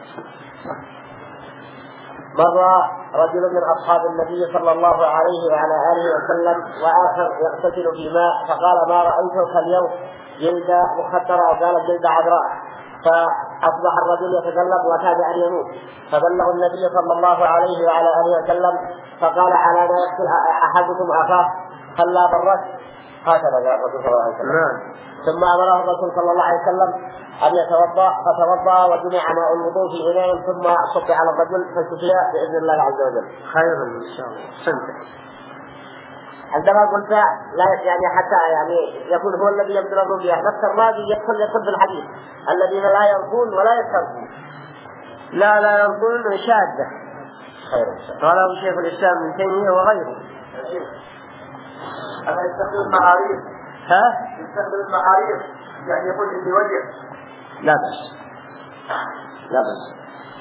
مر رجل من أصحاب النبي صلى الله عليه وعلى آله وسلم وآخر يغتسل في ماء فقال ما رأيته اليوم جلد مخدرة وقال جلد عذراء، فأصبح الرجل يتقلب وكاد أن يموت فبلغ النبي صلى الله عليه وعلى آله وسلم فقال على ما يقتل أحدكم أخاه خلا برك. هكذا قال الرسول صلى الله عليه وسلم. ثم أمره الرسول صلى الله عليه وسلم أن يتوضأ فتوضأ وجمع ماء الوضوء في إناء ثم صب على الرجل فشفي بإذن الله عز وجل. خيرا إن شاء الله. سنتك. عندما قلت لا يعني حتى يعني يكون هو الذي يبدل الرؤيا نفس الراجل يدخل يدخل في الحديث الذين لا يرقون ولا يسترقون. لا لا يرقون شاذة. خير إن شاء الله. قال أبو شيخ الإسلام ابن تيمية وغيره. أما يستخدم المعاريف. ها؟ يستخدم المعاريف. يعني يقول عندي وجه. لا بس لا بس.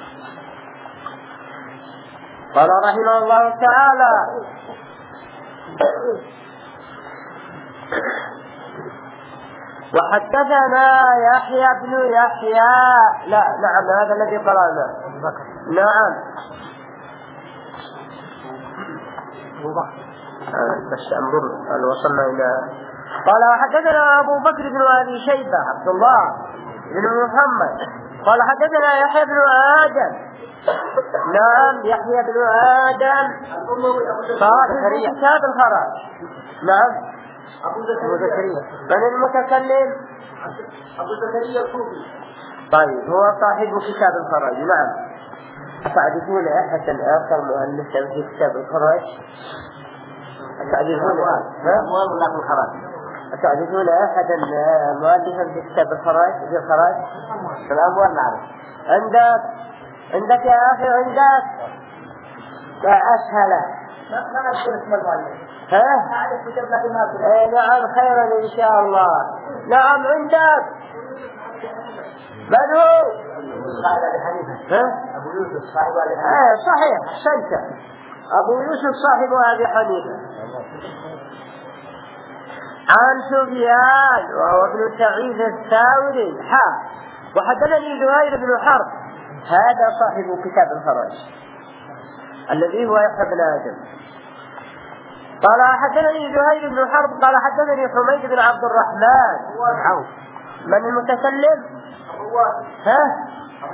قال رحمه الله تعالى: وحدثنا يحيى بن يحيى. لا نعم هذا الذي قرأنا. نعم بس انظر هل وصلنا إلى. قال وحدثنا أبو بكر بن أبي شيبة عبد الله بن محمد قال حدثنا يحيى بن آدم. نعم يحيى بن آدم صاحب كتاب الخراج. نعم أبو زكريا. من المتكلم؟ أبو زكريا الكوفي. طيب هو صاحب كتاب الخراج. نعم. أتعرفون أحد آخر مؤلفا في كتاب الخراج؟ أتعرفون أتعرفون أحدا مؤلفا في كتاب الخراج في الخراج؟ الأموال نعرف. عندك عندك يا أخي عندك أسهل. ما نعرف اسم المؤلف. ها؟ نعرف كتاب لكن ما أدري. إيه نعم خيرا إن شاء الله. نعم عندك من هو؟ صاحب أبي حنيفة. ها؟ أبو يوسف صاحب أبي حنيفة. إيه صحيح أحسنت. أبو يوسف صاحب أبي حنيفة. عن سفيان وهو ابن سعيد الثوري حا وحدثني زهير بن حرب هذا صاحب كتاب الخراج الذي هو يحيى بن آدم. قال حدثني زهير بن حرب قال حدثني حميد بن عبد الرحمن. من المتكلم؟ ها؟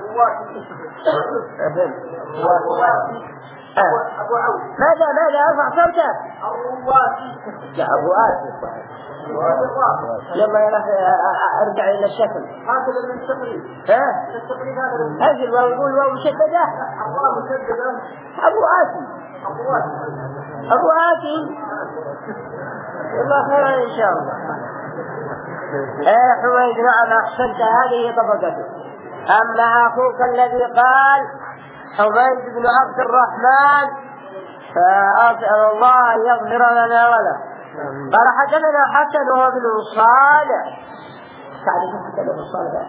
أبو عوف. ماذا ماذا أرفع صوتك؟ أبو واسي. لا أبو آسف. يلا يلا ارجع إلى الشكل. هذا من التقريب. ها؟ التقريب هذا. أجل ويقول واو مشددة. الله مشددة. أبو آسف. أبو واسي. أبو آسف. الله خير إن شاء الله. إيه حميد نعم أحسنت هذه طبقته. أما أخوك الذي قال حميد بن عبد الرحمن فأسأل الله أن يغفر لنا وله. قال حدثنا حسن وهو بن صالح. تعرف حسن بن صالح؟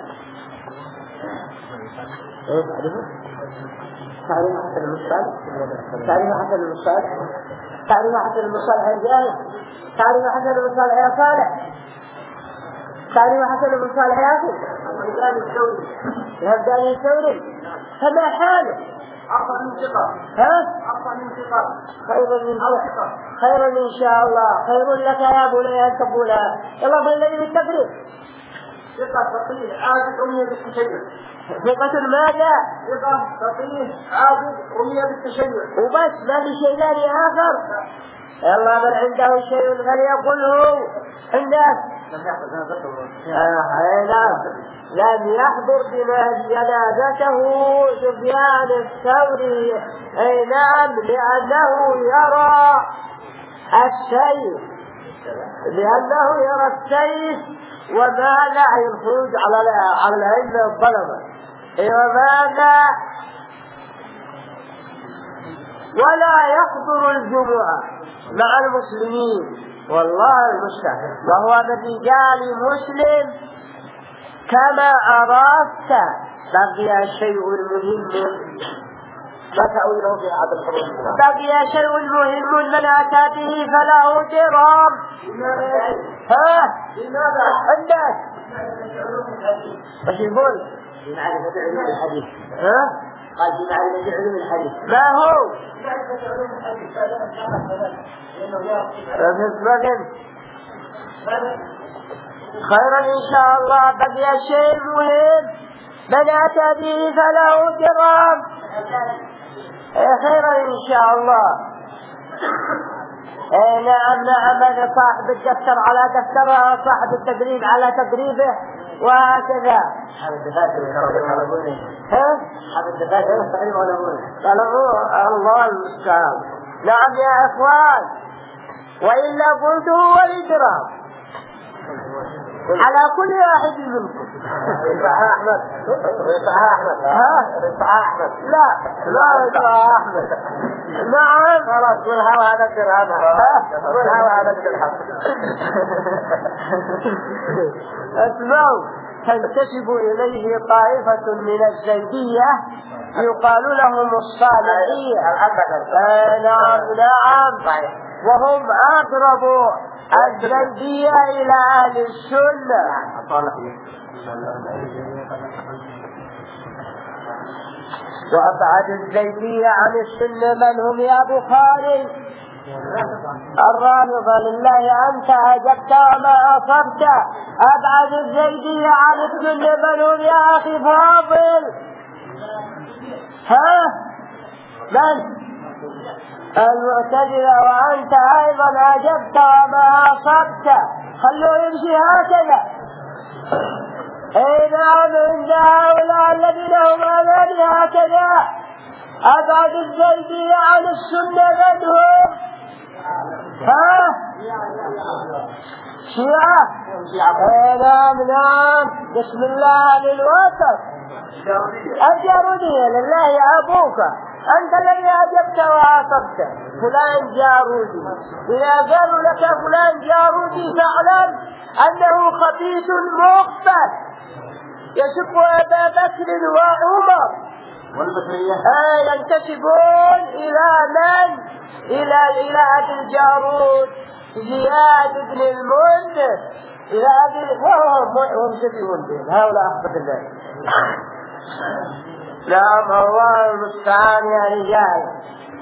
ايه تعرفه؟ تعرف حسن بن صالح؟ تعرف حسن بن صالح؟ تعرف حسن بن صالح يا جاهل؟ تعرف حسن بن صالح يا صالح؟ تعرف حسن بن صالح يا أخي؟ الهمداني الثوري. فما حاله؟ أفضل من ثقة. ها؟ أفضل من ثقة. خير من ثقة. خير إن شاء الله. خير لك يا بني أن تقولها. يلا بالذي بالتقريب. ثقة فقيه عابد رمي بالتشيع. ثقة ماذا؟ ثقة فقيه عابد رمي بالتشيع. وبس ما في شيء ثاني آخر. يلا من عنده شيء فليقله عندك. لم يحضر آه لم يحضر جنازته سفيان الثوري. أي نعم لأنه يرى السيف لأنه يرى السيف ومانع الخروج على على الأئمة الظلمة. وماذا ولا يحضر الجمعة مع المسلمين والله المستعان. وهو من رجال مسلم كما عرفت. بقي شيء مهم ما تأويله في هذا الحروف. بقي شيء مهم من أتى به فله درام. ها لماذا؟ عندك ايش يقول؟ بمعرفة علوم الحديث. ها؟ قال بمعرفة علوم الحديث. ما هو؟ معرفة علوم الحديث. خيرا إن شاء الله. بقي شيء مهم من أتى به فله درام. خيرا إن شاء الله. ايه نعم نعم هذا صاحب الدفتر على دفتره صاحب التدريب على تدريبه وهكذا. حاب الدفاتر يقربونه. ها؟ حاب الدفاتر يقربونه. قالوا الله المستعان. نعم يا إخوان وإلا قلت هو الإجرام. على كل واحد منكم. يدفعها أحمد يدفعها أحمد ها؟ يدفعها أحمد لا لا يدفعها أحمد. نعم خلاص قولها وهذا الدرهم قولها وهذا الدرهم. اسمعوا، تنتسب إليه طائفة من الزيدية يقال لهم الصالحية. نعم نعم، وهم أقرب الزيدية إلى أهل السنة. وأبعد الزيدية عن السنة من هم يا بخاري؟ الرافضة. لله أنت أجبت وما أصبت. أبعد الزيدية عن السنة من هم يا أخي فاضل؟ ها؟ من؟ المعتزلة. وأنت أيضا أجبت وما أصبت. خلوه يمشي هكذا. أي نعم، عند هؤلاء الذين هم أمامي هكذا. أبعد الزيدية عن السنة من هم؟ ها؟ شيعة. أي نعم نعم. بسم الله للوسط. الجارودية. لله أبوك، أنت الذي أجبت وعاصبت. فلان جارودي. إذا قالوا لك فلان جارودي فاعلم أنه خبيث مخبث يسب أبا بكر وعمر والبكرية. آه ينتسبون إلى من؟ إلى إلى أبي الجارود زياد بن المنذر، إلى أبي وهم ومسبون بهم هؤلاء أحبة الله. نعم الله المستعان يا رجال.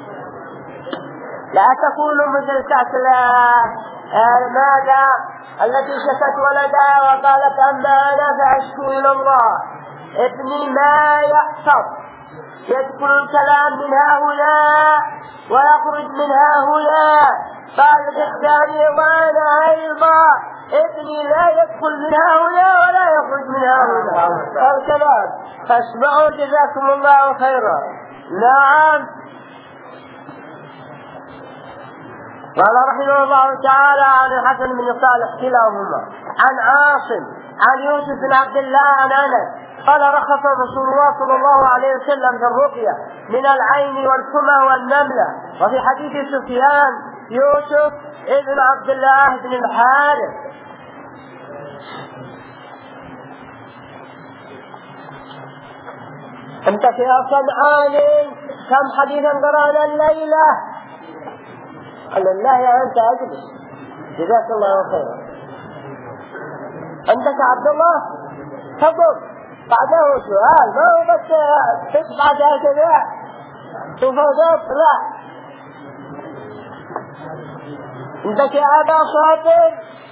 لا تكونوا مثل كسلة ماذا التي شكت ولدها وقالت أما أنا فأشكو إلى الله. ابني ما يحفظ، يدخل الكلام من هؤلاء ويخرج من هؤلاء. قال الثاني وأنا أيضا ابني لا يدخل من هؤلاء ولا يخرج من هؤلاء. الكلام فاسمعوا جزاكم الله خيرا. نعم. قال رحمه الله تعالى عن الحسن بن صالح كلاهما عن عاصم عن يوسف بن عبد الله عن أنس قال رخص رسول الله صلى الله عليه وسلم في الرقية من العين والحمى والنملة. وفي حديث سفيان يوسف ابن عبد الله بن الحارث. أنت يا صنعان كم حديثا قرأنا الليلة؟ قال الله يا أنت أجلس جزاك الله خيرا. عندك عبد الله تقول بعده سؤال ما هو بس تسمع هكذا تفضل. لا عندك يا أبا صابر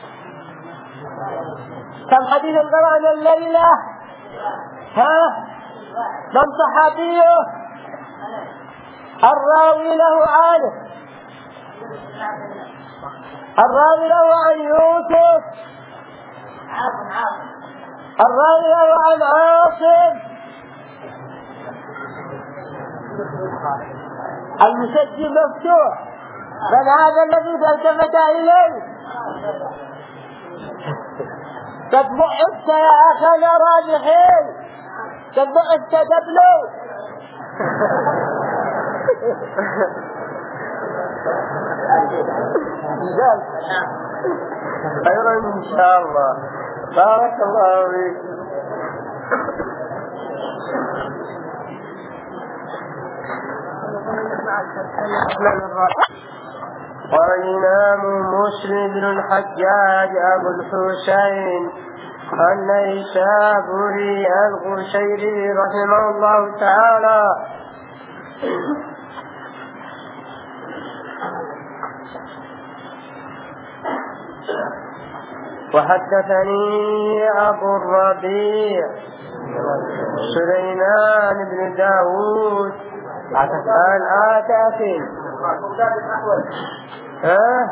كم حديثا قرأنا الليلة؟ ها؟ من صحابيه الراوي له عنه؟ الراوي له عن يوسف، الراوي له عن عاصم، المسجل مفتوح. من هذا الذي تلتفت إليه؟ قد بعثت يا أخانا راجحين، قد بعثت دبلو. خيرا إن شاء الله. بارك الله فيك. والإمام مسلم بن الحجاج أبو الحسين النيسابوري القشيري رحمه الله تعالى وحدثني أبو الربيع سليمان بن داود العتاكي. ها؟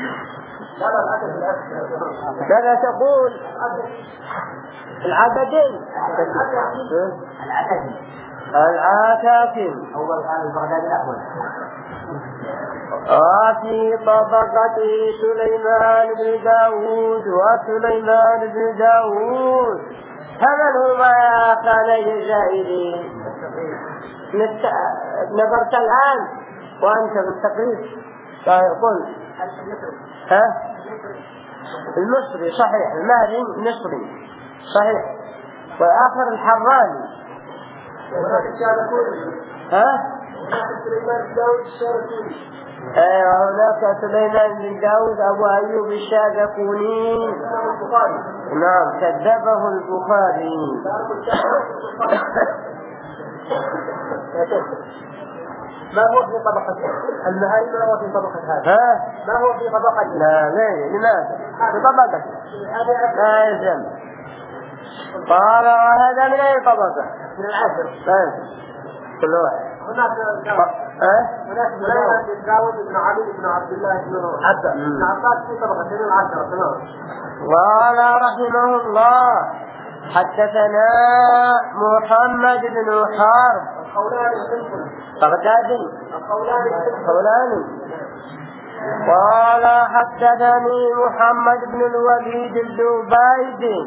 ماذا تقول؟ العددين العتاكي. أول كان البغدادي الأول. وفي طبقته سليمان بن داود وسليمان بن داود. فمن هما يا خالي الجزائري؟ نظرت الآن وأنت بالتقريب قل ها المصري صحيح، المهري مصري صحيح، والآخر الحراني. ها سليمان بن داود الشاركوني. ايوه هناك سليمان بن داود ابو ايوب الشاذكوني. نعم كذبه البخاري. ما هو في طبقة المهاري؟ ما هو في طبقة هذا؟ ها؟ ما هو في طبقة؟ لا ليه؟ لماذا؟ في طبقة لا يلزم. قال وهذا من اي طبقة؟ من العاشر. كل واحد. هناك هناك سليمان بن داود بن علي بن عبد الله بن عبد بن عباس في طبقة من العاشرة. تمام. قال رحمه الله حدثنا محمد بن حرب الخولاني بغدادي الخولاني. قال حدثني محمد بن الوليد الزبيدي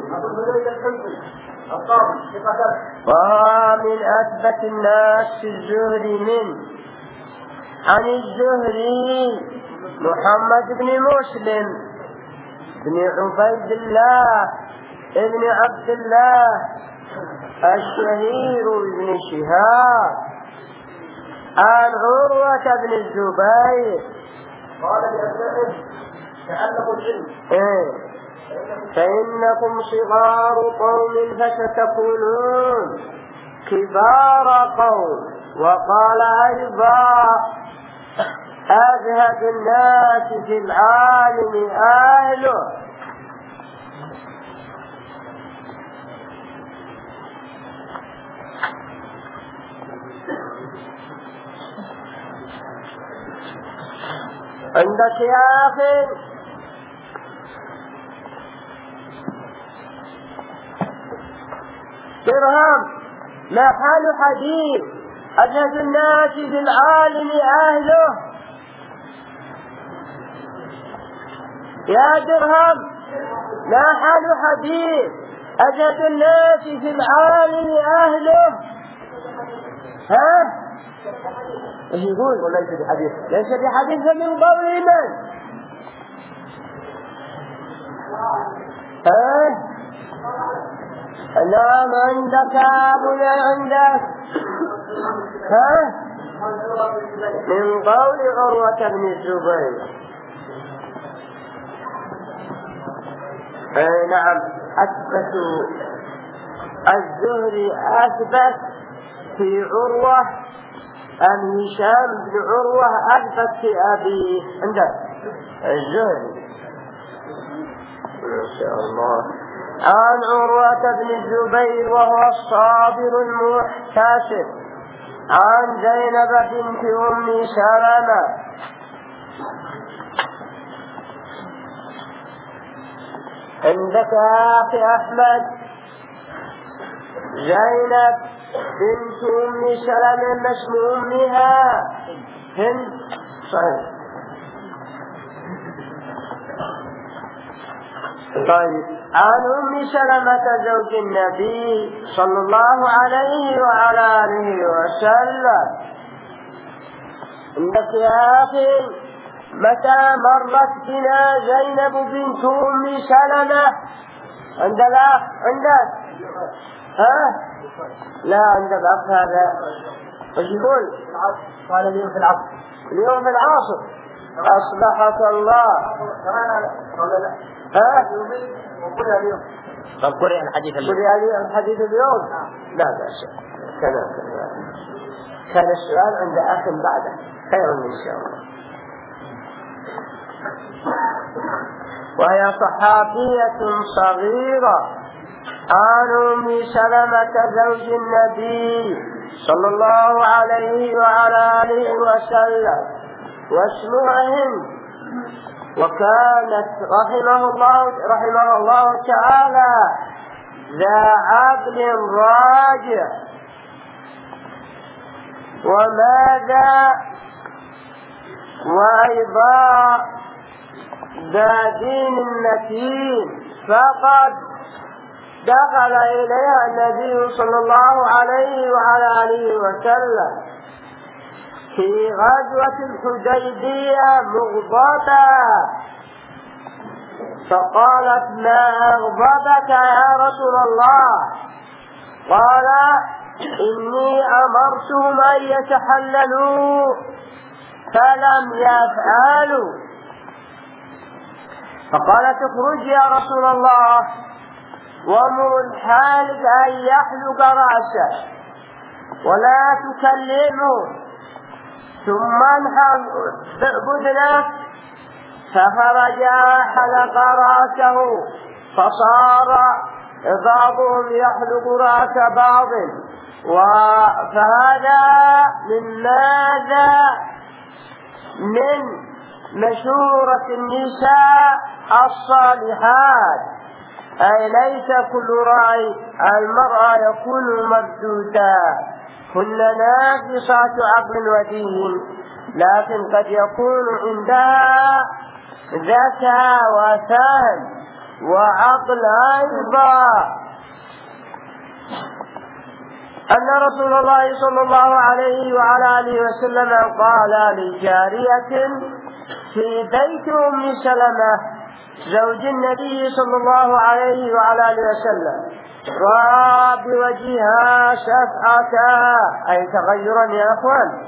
وهو من أثبت الناس في الزهري منه. عن الزهري محمد بن مسلم بن عبيد الله ابن عبد الله الشهير بن شهاب عن عروة بن الزبير قال لأبنائه تعلموا العلم إيه فإنكم صغار قوم فستكونون كبار قوم. وقال أيضا أزهد الناس في العالم أهله. عندك يا أخي درهم ما حال حديث أجهد الناس في العالم أهله؟ يا درهم ما حال حديث أجهد الناس في العالم أهله؟ ها؟ ايش يقول؟ وليس بحديث. ليس بحديث من قول من؟ ها؟ نعم عندك أبونا عندك. ها؟ من قول عروة بن الزبير. اي نعم أثبتوا الزهري أثبت في عروة أن هشام بن عروة أثبت في أبيه. عندك الزهري ما شاء الله. عن عروة بن الزبير وهو الصابر المحتسب عن زينب بنت أم سلمة عندك أخي أحمد زينب بنت أم سلمة ما اسم أمها؟ هند. صحيح. طيب عن أم سلمة زوج النبي صلى الله عليه وعلى آله وسلم. عندك يا أخي متى مرت بنا زينب بنت أم سلمة؟ عند الأخ عندك؟ ها؟ لا عند الأخ هذا. ايش يقول؟ قال اليوم في العصر. اليوم في العصر. أصلحك الله. ها؟ وقل اليوم. طب قرئ الحديث اليوم. قرئ الحديث اليوم. لا بأس. كلام كان السؤال عند أخ بعده خير إن شاء الله. وهي صحابية صغيرة عن أم سلمة زوج النبي صلى الله عليه وعلى آله وسلم واسمها هند. وكانت رحمه الله رحمه الله تعالى ذا عقل راجع. وماذا وأيضا ذا دين متين فقد دخل إليها النبي صلى الله عليه وعلى آله وسلم في غزوة الحديبية مغضبة، فقالت ما أغضبك يا رسول الله؟ قال إني أمرتهم أن يتحللوا فلم يفعلوا. فقالت اخرج يا رسول الله وامر الحالق أن يحلق رأسه ولا تكلمه، ثم انحر بدنك. فخرج حلق رأسه، فصار بعضهم يحلق رأس بعض. فهذا من ماذا؟ من مشورة النساء الصالحات، أي ليس كل رأي المرأة يكون مردودا، كل ناقصات عقل ودين، لكن قد يكون عندها ذكاء وفهم وعقل أيضا. أن رسول الله صلى الله عليه وعلى آله وسلم قال لجارية في بيت أم سلمة زوج النبي صلى الله عليه وعلى آله وسلم رأى بوجهها شفعة، أي تغيرا يا أخوان،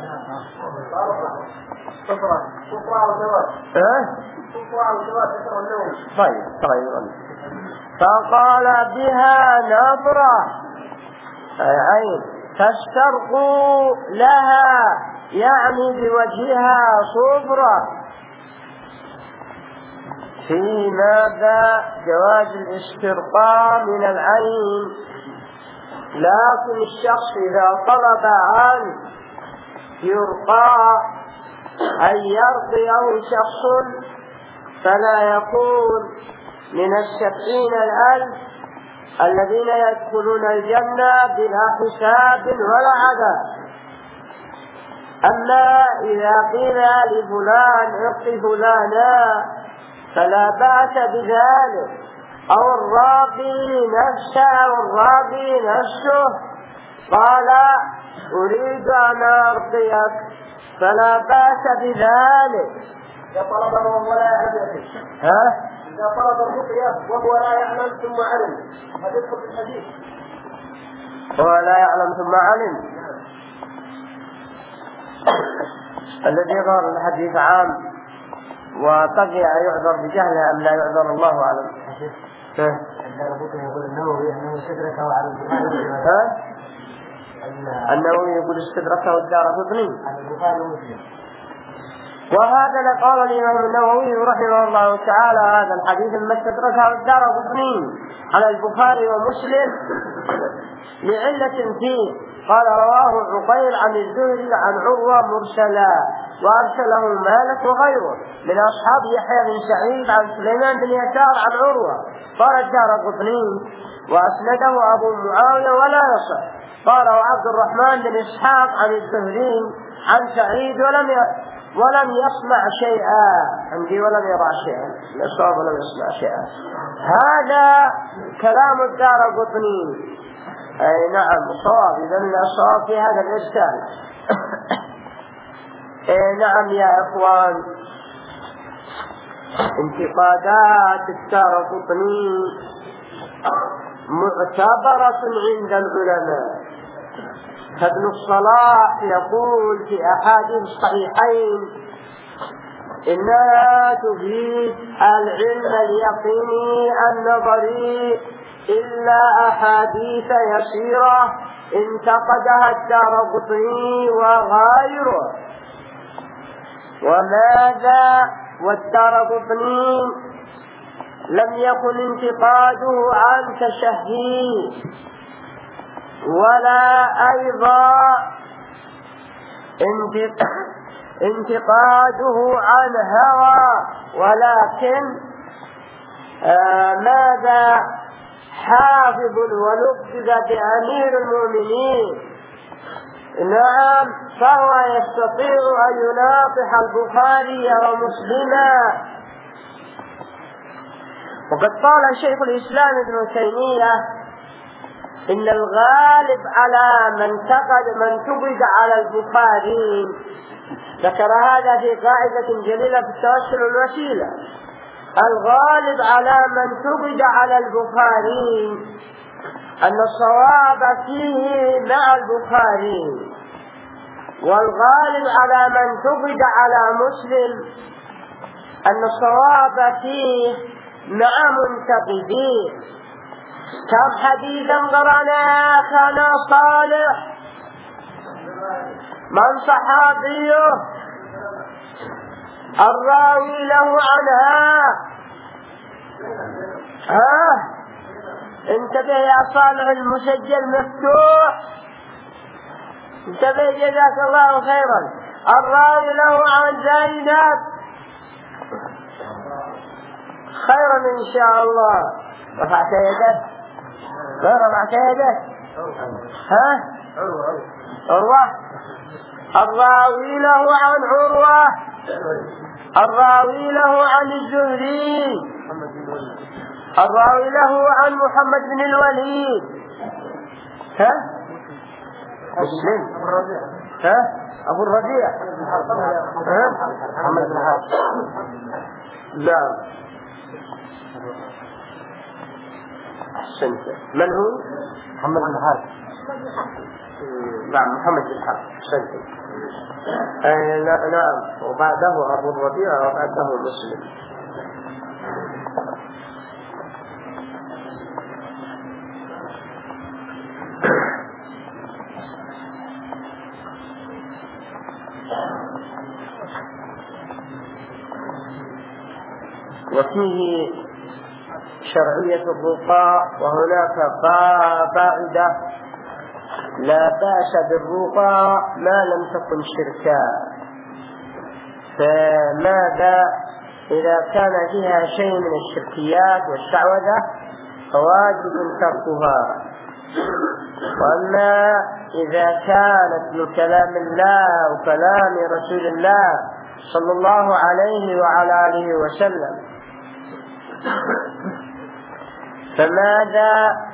طيب تغيرا، فقال بها نظرة أي عين تسترق لها، يعني بوجهها صبرة. في ماذا؟ جواز الاسترقاء من العين، لكن الشخص إذا طلب عن يرقى أن يرقيه شخص فلا يكون من السبعين الألف الذين يدخلون الجنة بلا حساب ولا عذاب. أما إذا قيل لفلان ارق فلانا فلا بأس بذلك، أو الراقي نفسه أو الراقي نفسه قال أريد أن أرقيك فلا بأس بذلك. إذا طلبه وهو لا يعلم، ها؟ إذا طلب الرقية وهو لا يعلم ثم علم هذا يدخل في الحديث. هو لا يعلم ثم علم، الذي ظهر الحديث عام وطغي يعذر بجهله أم لا يعذر الله أعلم. يقول النووي أنه استدركه على البخاري، النووي يقول استدركه الدارقطني، وهذا وهذا قال الإمام النووي رحمه الله تعالى هذا الحديث ما استدركه الدارقطني على البخاري ومسلم لعلة فيه. قال رواه عقيل عن الزهري عن عروة مرسلا، وأرسله مالك وغيره من أصحاب يحيى بن سعيد عن سليمان بن يسار عن عروة. قال الدارقطني وأسنده أبو معاوية ولا يصح. قاله عبد الرحمن بن إسحاق عن الزهري عن سعيد ولم ولم يسمع شيئا، عندي ولم يرى شيئا، الأصحاب ولم يسمع شيئا. هذا كلام الدارقطني، أي نعم صواب، إذن الصواب في هذا الإرسال. أي نعم يا إخوان، انتقادات الدارقطني معتبرة عند العلماء. فابن الصلاح يقول في أحاديث الصحيحين إنها تفيد العلم اليقيني النظري إلا أحاديث يسيرة انتقدها الدارقطني وغيره. وماذا؟ والدارقطني لم يكن انتقاده عن تشهي ولا أيضا انتقاده عن هوى، ولكن آه ماذا؟ حافظ ولبد بأمير المؤمنين نعم، فهو يستطيع أن يناطح البخاري ومسلما. وقد قال شيخ الإسلام ابن تيمية إن الغالب على من تقد من تقد على البخاري، ذكر هذا في قاعدة جليلة في التوسل والوسيلة، الغالب على من تقد على البخاري أن الصواب فيه مع البخاري، والغالب على من تقد على مسلم أن الصواب فيه مع منتقدين. كم حديثا قرأنا أخانا صالح، من صحابيه الراوي له عنها؟ ها انتبه يا صالح، المسجل مفتوح، انتبه جزاك الله خيرا. الراوي له عن زينب، خيرا ان شاء الله. رفعت يدك؟ لا رفعت يدك. ها عروة، الراوي له عن عروة، الراوي له عن الزهري، الراوي له عن محمد بن الوليد. ها مسلم، ها أبو الربيع، ها محمد بن حاتم. نعم أحسنت. من هو؟ محمد بن حاتم. نعم محمد بن حاتم، أحسنت. آه نعم، وبعده أبو الربيع وبعده مسلم. وفيه شرعية الرقى، وهناك قاعدة لا بأس بالرقى ما لم تكن شركا. فماذا إذا كان فيها شيء من الشركيات والشعوذة فواجب تركها. وأما إذا كانت من كلام الله وكلام رسول الله صلى الله عليه وعلى آله وسلم فماذا؟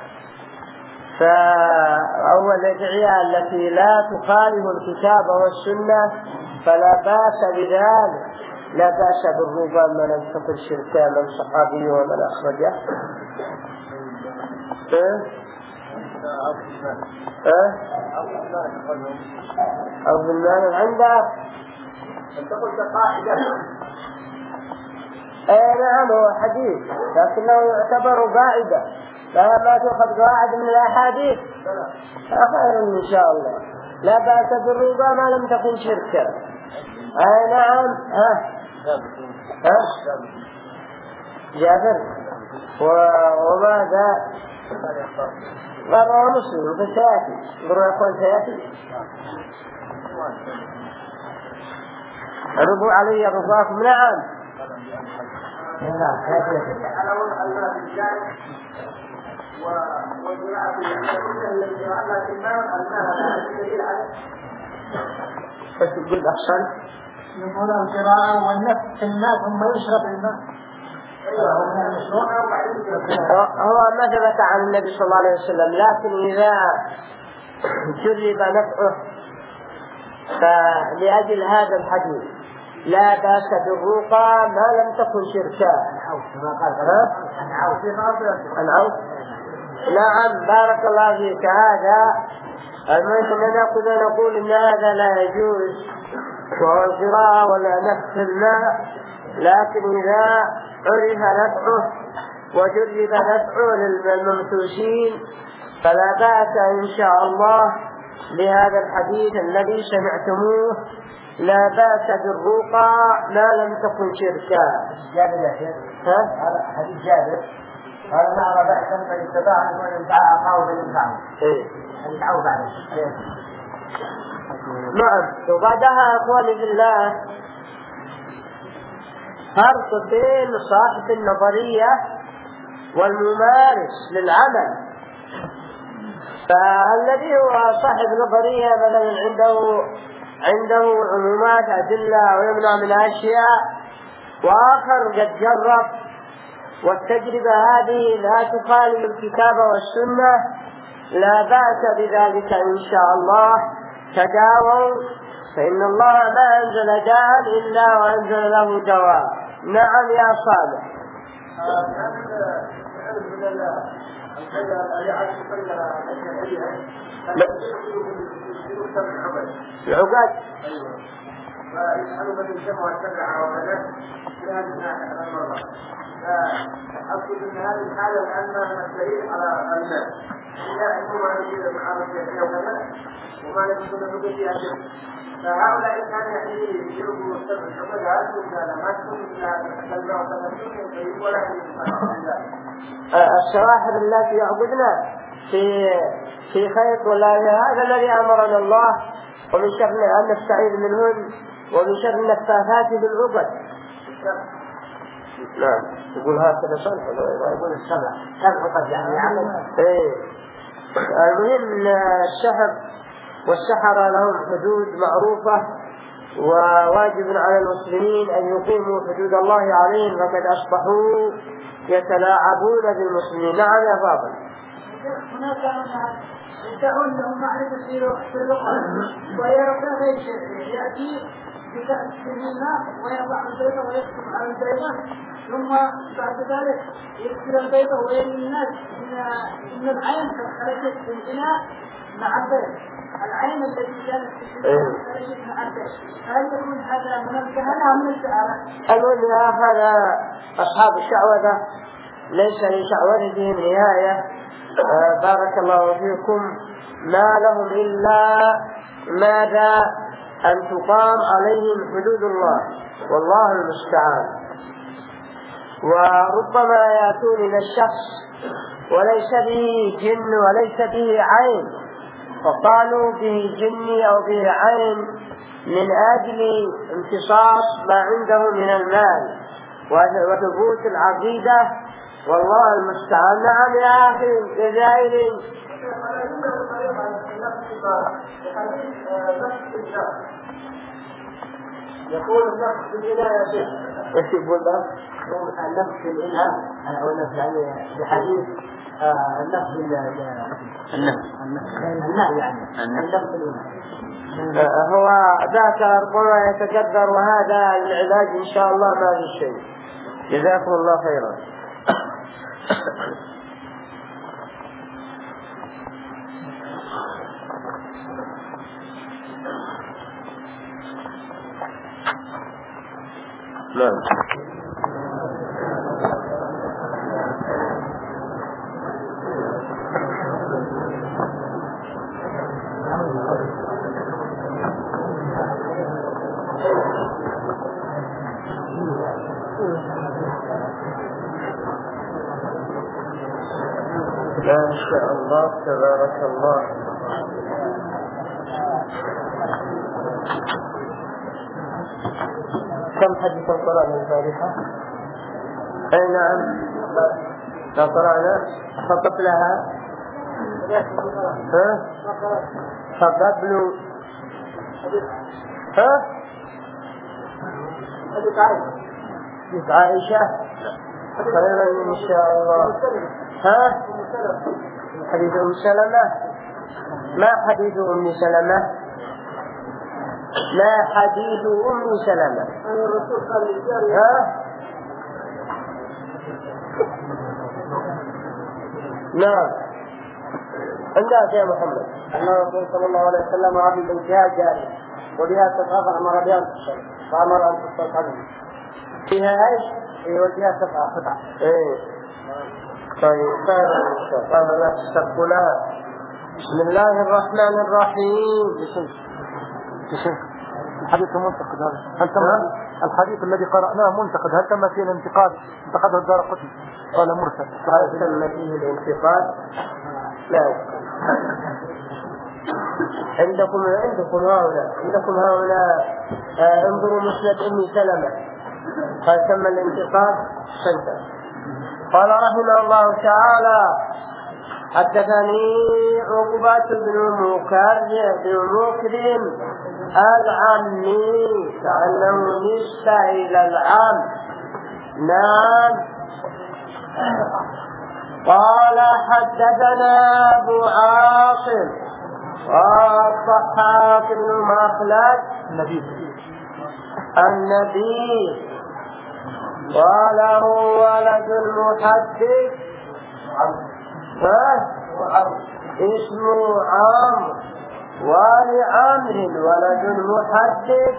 فأول الأدعية التي لا تخالف الكتاب والسنة فلا بأس بذلك، لا بأس بالرقى من لم تكن شركا من صحابي ومن أخرجه. أه؟ أه؟ أو بالمعنى عندك اي نعم هو حديث، لكنه يعتبر قاعدة، لا ما تأخذ قواعد من الأحاديث خير إن شاء الله. لا بأس بالرقى ما لم تكن شركا. اي نعم. ها ها جابر وماذا رواه مسلم في سيأتي، قروا يقول سيأتي ربوا علي رضاكم. نعم بس تقول أحسن يقول القراءة والنفس في الماء ثم يشرب الماء. هو ما ثبت عن النبي صلى الله عليه وسلم، لكن إذا جرب نفعه فلأجل هذا الحديث لا بأس بالرقى ما لم تكن شركا. العوف. نعم بارك الله فيك. هذا المهم أننا نقول إن هذا لا يجوز، وهو القراءة ولا نفس الماء، لكن إذا عرف نفعه وجرب نفعه للممسوسين فلا بأس إن شاء الله بهذا الحديث الذي سمعتموه، لا بأس بالرقى ما لم تكن شركا. جابر يا شيخ، هذا حديث جابر قال ما أرى بأسا فإن استطاع أن يكون ينفع أخاه بالإنفاع. إيه ينفعه بعد. نعم. وبعدها أخواني في الله فرق بين صاحب النظرية والممارس للعمل. فالذي هو صاحب نظرية مثلا عنده عنده عمومات أدلة ويمنع من أشياء، وآخر قد جرب والتجربة هذه لا تخالف الكتاب والسنة، لا بأس بذلك إن شاء الله. تداووا فإن الله ما أنزل داء إلا وأنزل له دواء. نعم يا صالح. العقاد فيسألوا من الجمع والسبع وكذا في هذه المرة. فأقصد أن هذه الحالة لأنها الدليل على المال لا يكون على كذا معارض فيها وكذا وما لم يكن له فيها شيء. فهؤلاء كان يعني يجربوا السبع الحقوق هذه وكذا ما تكون إلا الجمع وكذا ولا الشواحب التي يعبدنا في في خيط ولا هذا الذي أمرنا الله، ومن شر أن نستعيذ منهن ومن شر النفاثات بالعقد. نعم يقول هكذا صالح يقول السبع سبع قد يعني عمل. إيه المهم السحر والسحرة لهم حدود معروفة، وواجب على المسلمين أن يقيموا حدود الله عليهم، فقد أصبحوا يتلاعبون بالمسلمين. نعم يا فاضل. هناك يدعون لهم معرفة في اللغة ويرى غير شيء، يأتي بكأس سنينة ويضع البيضة ويكتب على البيضة، ثم بعد ذلك يكتب البيضة ويري الناس إن العين خرجت من الإناء مع البيض، العين التي كانت في الإناء خرجت مع البيض. هل يكون هذا من الكهنة من السعادة؟ المهم هذا أصحاب الشعوذة ليس لشعوذتهم نهاية. آه بارك الله فيكم. ما لهم إلا ماذا أن تقام عليهم حدود الله، والله المستعان. وربما يأتون إلى الشخص وليس به جن وليس به عين، فقالوا به جن أو به عين من أجل امتصاص ما عنده من المال وثبوت العقيدة، والله المستعان. نعم يا أخي جزائري. يقول النفس في الإله يا شيخ. ايش يقول له؟ النفس في الإله أو النفس يعني بحديث النفس النفس النفس يعني النفس الإله. هو ذاك ربما يتقدر، وهذا العلاج إن شاء الله ما في شيء. جزاكم الله خيرا. نعم. ما شاء الله تبارك الله. كم حديثا قرأنا البارحة؟ أي نعم لا قرأنا فقبلها ها فقبل ها حديث عائشة خيرا إن شاء الله. ها حديث أم سلمة. ما حديث أم سلمة؟ ما حديث أم سلمة؟ ها نعم عندك يا محمد. أن الرسول صلى الله عليه وسلم عبد الانتهاء جاري وبها تتغفر أمر بها فأمر أن تستطعم فيها ايش؟ إيه وجهها تسعة قطعة. ايه طيب خير ان شاء الله. لا تسترقوا لها. بسم الله الرحمن الرحيم. الحديث منتقد هذا. هل تم الحديث الذي قرأناه منتقد؟ هل تم فيه الانتقاد؟ انتقده الدارقطني قال مرسل. هل تم فيه الانتقاد؟ لا. عندكم عندكم هؤلاء عندكم هؤلاء آه انظروا مسند أم سلمة. هل تم الانتقاد؟ فانتهى. قال رحمه الله تعالى: حدثني عقبة بن مكرم العمي كأنه نسبة إلى العم. نعم. قال حدثنا أبو عاصم والضحاك بن مخلد النبي قال هو ولد المحدث اسمه عمرو ولعمر ولد المحدث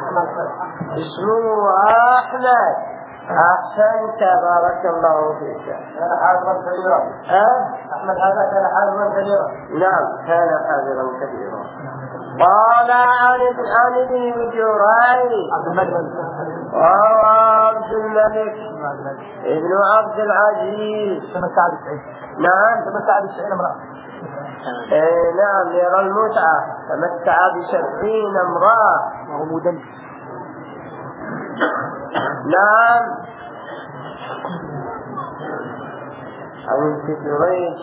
اسمه أحمد. أحسنت بارك الله فيك. كان حاضرا كبيرا. أحمد هذا كان حاضرا كبيرا. نعم كان حاضرا كبيرا. قال عن عن ابن جريج وهو عبد الملك ابن عبد العزيز. نعم تمتع بسبعين امرأة. إيه نعم يرى المتعة تمتع بسبعين امرأة وهو مدلس. نعم. عن ابن جريج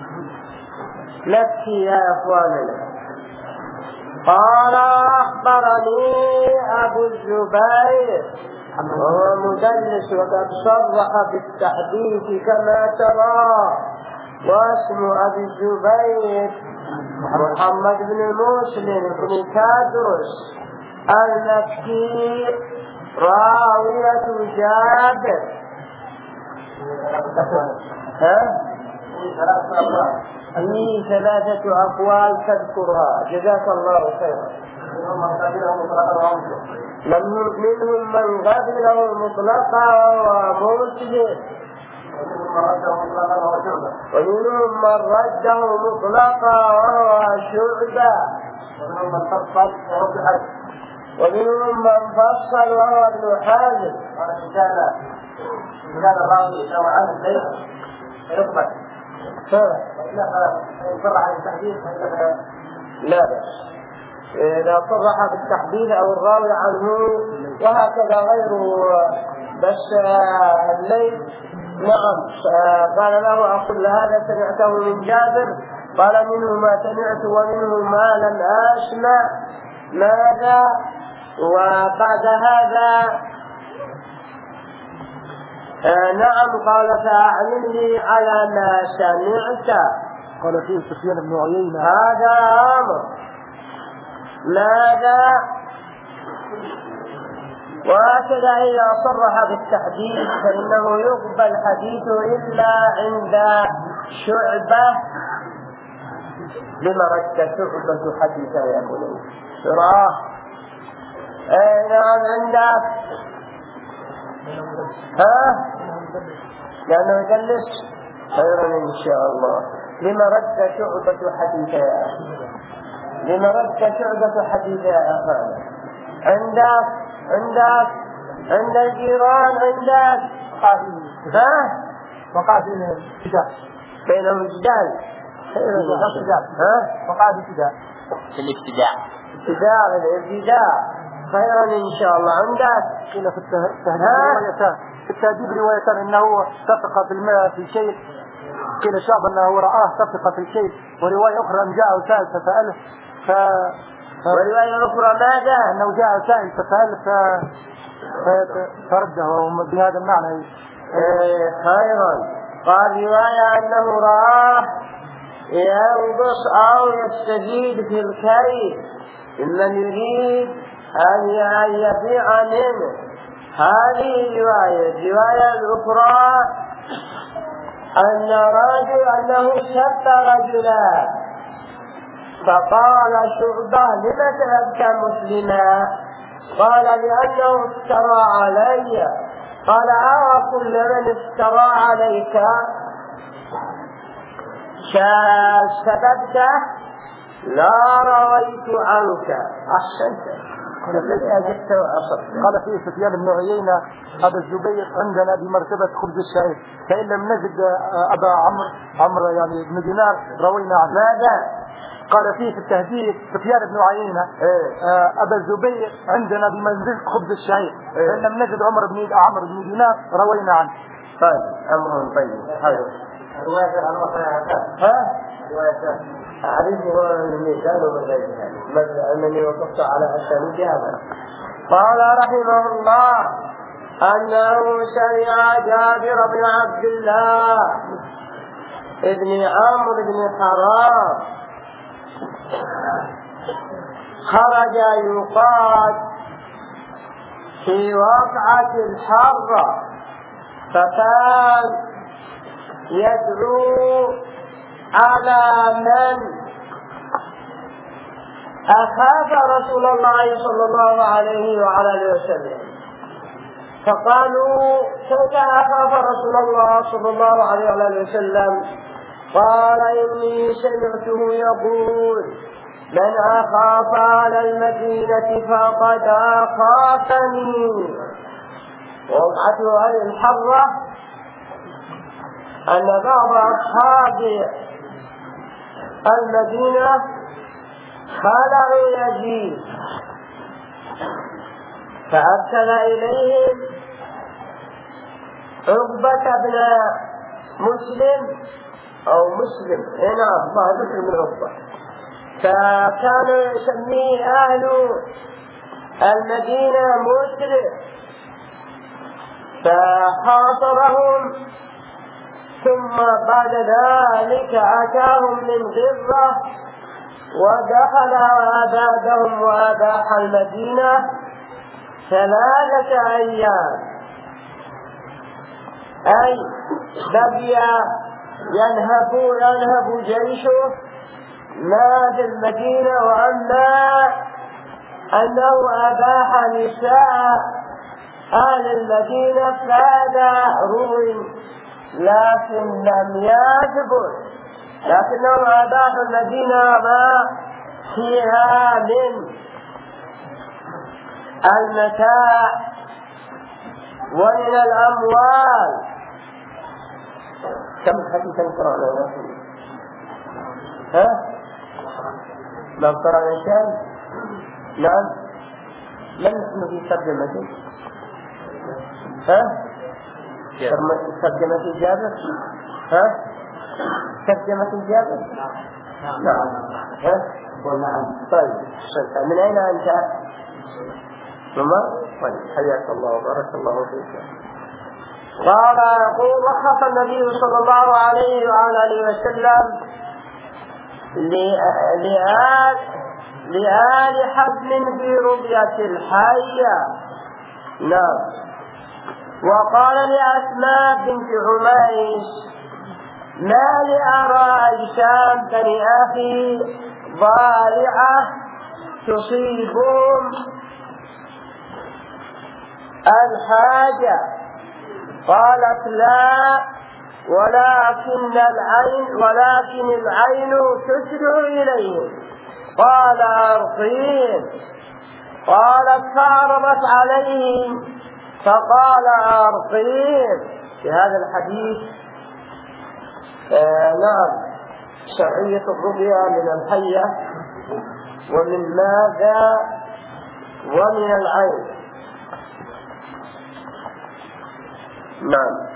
نبكي يا اخواننا. قال اخبرني ابو الزبير وهو مدلس وقد صرح بالتحديث كما ترى، واسم ابي الزبير محمد بن مسلم بن كادرس المكي راوية جابر. ها؟ في ثلاثة أقوال تذكرها جزاك الله خيرا. منهم من قبله مطلقا وهو مسلم، ومنهم من رده مطلقا وهو شعبة، ومنهم من فصل وهو ابن حازم. كان الراوي لو عن البيت يقبل صرح بالتحديث لا بأس إذا صرح بالتحديث أو الراوي عنه وهكذا غيره. بس الليل نعم قال له أقول هذا سمعته من جابر، قال منه ما سمعت ومنه ما لم أسمع. ماذا؟ وبعد هذا آه نعم قال فأعلم لي على ما سمعت. قال فيه سفيان بن عيينة هذا أمر. ماذا؟ وهكذا إذا صرح بالتحديث فإنه يقبل حديثه إلا عند شعبة. لما رد شعبة حديثا يا أخوي شراه؟ أي نعم عندك. ها؟ لأنه يجلس خيرا إن شاء الله. لما رد شعبة حديثا يا أخي؟ لما رد شعبة حديثا يا أخانا؟ عندك عندك عند الجيران عندك. ها؟ وقع في الابتداء بينهم الجدال. ها؟ وقع في الابتداء في الابتداء ابتداء الابتداء خيرا إن شاء الله. عندك قيل في التهديد روايتان في التهديد روايتان إنه تفق في الماء في شيء، قيل شعب أنه رآه تفق في شيء، ورواية أخرى أن جاء سائل فسأله ف... ورواية أخرى ماذا؟ أنه جاء سائل فسأله ف... فرده بهذا المعنى. إيه خيرا. قال رواية أنه رآه ينقص أو يستزيد في الكيل ممن يريد أن يبيع منه. هذه رواية. الرواية الأخرى أن رجل أنه سب رجلا فقال شعبة لم تبكى مسلما؟ قال لأنه افترى علي. قال أو كل من افترى عليك سببته لا رويت عنك. أحسنت. قال فيه سفيان بن عيينة أبا الزبير عندنا بمرتبة خبز الشعير، فإن لم نجد أبا عمرو عمرو يعني بن دينار روينا عنه. ماذا؟ قال فيه في التهديد سفيان بن عيينة أبا الزبير عندنا بمنزلة خبز الشعير، فإن لم نجد عمر بن عمرو بن دينار روينا عنه. طيب أمر طيب. حلو. رواية عن وقع ها؟ رواية أعرف هو المثال وغيرها أنني وقفت على أسانيد هذا. قال رحمه الله أنه سمع جابر بن عبد الله ابن عمرو بن حرام خرج يقاتل في وقعة الحرة، فكان يدعو على من أخاف رسول الله صلى الله عليه وعلى اله وسلم، فقالوا كيف أخاف رسول الله صلى الله عليه وعلى اله وسلم؟ قال إني سمعته يقول من أخاف على المدينة فقد أخافني. ووقعته هذه الحرة أن بعض أصحاب المدينة خلعوا يزيد فأرسل إليهم عقبة بن مسلم أو مسلم هنا الله ذكر من عقبة، فكانوا يسميه أهل المدينة مسلم، فحاصرهم ثم بعد ذلك أتاهم من غرة ودخل وأبادهم وأباح المدينة ثلاثة أيام، أي بقي ينهب ينهب جيشه ما في المدينة، وأما أنه أباح نساء أهل المدينة فهذا روي لكن لم يثبت، لكنهم أباحوا المدينة ما فيها من المتاع ومن الأموال. كم حديثا قرأنا؟ ها؟ ما قرأنا شيء؟ نعم. من اسمه في ترجمته؟ ها؟ ترجمة جابر؟ ها؟ ترجمة جابر؟ نعم. ها؟ نعم. طيب من أين أنت؟ مما؟ طيب حياك الله وبارك الله فيك. قال يقول رخص النبي صلى الله عليه وعلى آله وسلم لآل لآل حزم في رؤية الحية. نعم. وقال لأسماء بنت عميس ما لأرى أجسام بني أخي ضارعة تصيبهم الحاجة؟ قالت لا، ولكن العين ولكن العين تسرع إليهم. قال أرقين. قالت فعرضت عليهم فقال أرقين. في هذا الحديث آه نعم شرعية الرؤيا من الحية ومن ماذا ومن العين. نعم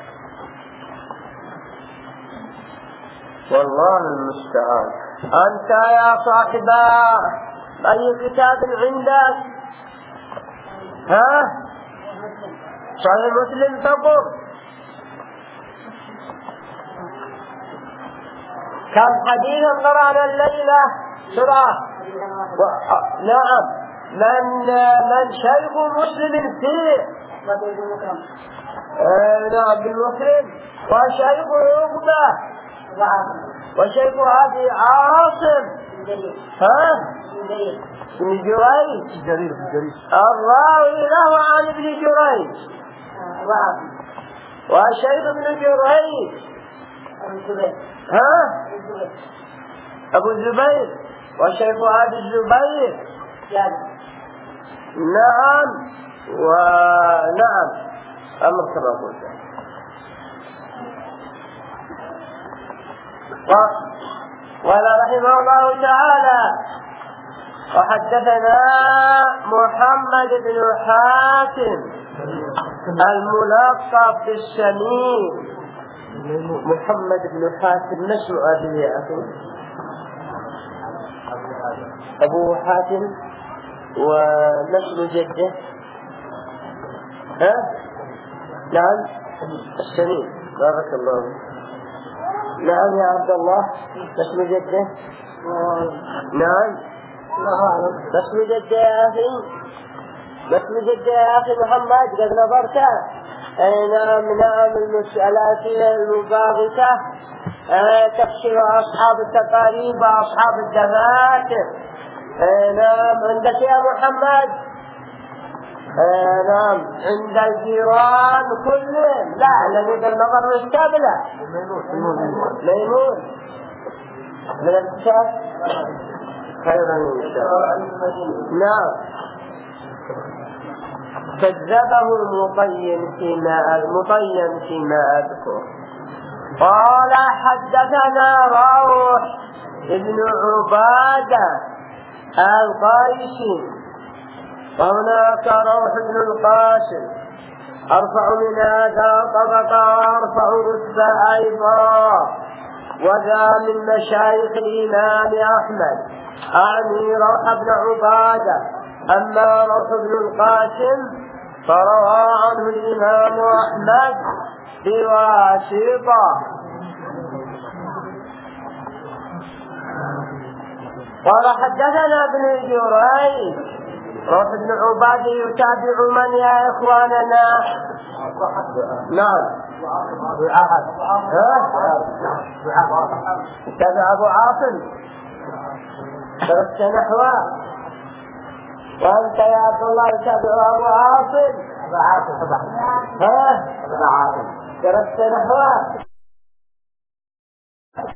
والله المستعان. أنت يا صاحب أي كتاب عندك؟ ها؟ صحيح مسلم تقول كم حديثا قرأنا الليلة سرعة و... نعم من من شيخ مسلم فيه آه نعم بالمسلم وشيخ عقبة وشيخ أبي عاصم ها ابن جريج جرير جرير الراوي له عن ابن جريج وشيخ ابن جريج ها أبو الزبير وشيخ أبي الزبير نعم ونعم أمر كما قلت. قال رحمه الله تعالى وحدثنا محمد بن حاتم الملقب بالشميل محمد بن حاتم نشر أبيه يا أخي؟ أبو حاتم ونسل جده. ها؟ نعم الشميل. بارك الله. نعم يا عبد الله نسل جده. نعم نسل جده يا أخي، نسل جده يا أخي محمد قد نظرت. نعم نعم المسألات المباغتة تفسير أصحاب التقاريب وأصحاب الدفاتر. نعم عندك يا محمد. نعم عند الجيران كلهم. لا الذي بالنظر مستقبله ميمون من الكتاب خيرا إن شاء الله. نعم كذبه المطين فيما المطين فيما أذكر. قال حدثنا روح ابن عبادة القيسي وهناك روح ابن القاسم أرفع من هذا طبقة وأرفع رتبة أيضا، وذا من مشايخ الإمام أحمد أعني روح ابن عبادة. أما روح ابن القاسم فروى عنه الإمام أحمد بواسطة. قال حدثنا ابن جريج روح ابن عبادة يتابع من يا إخواننا؟ نعم تابع أبو عاصم تركت نحوه. وأنت يا عبد الله يتابع أبو عاصم. ها؟ تركت نحوه.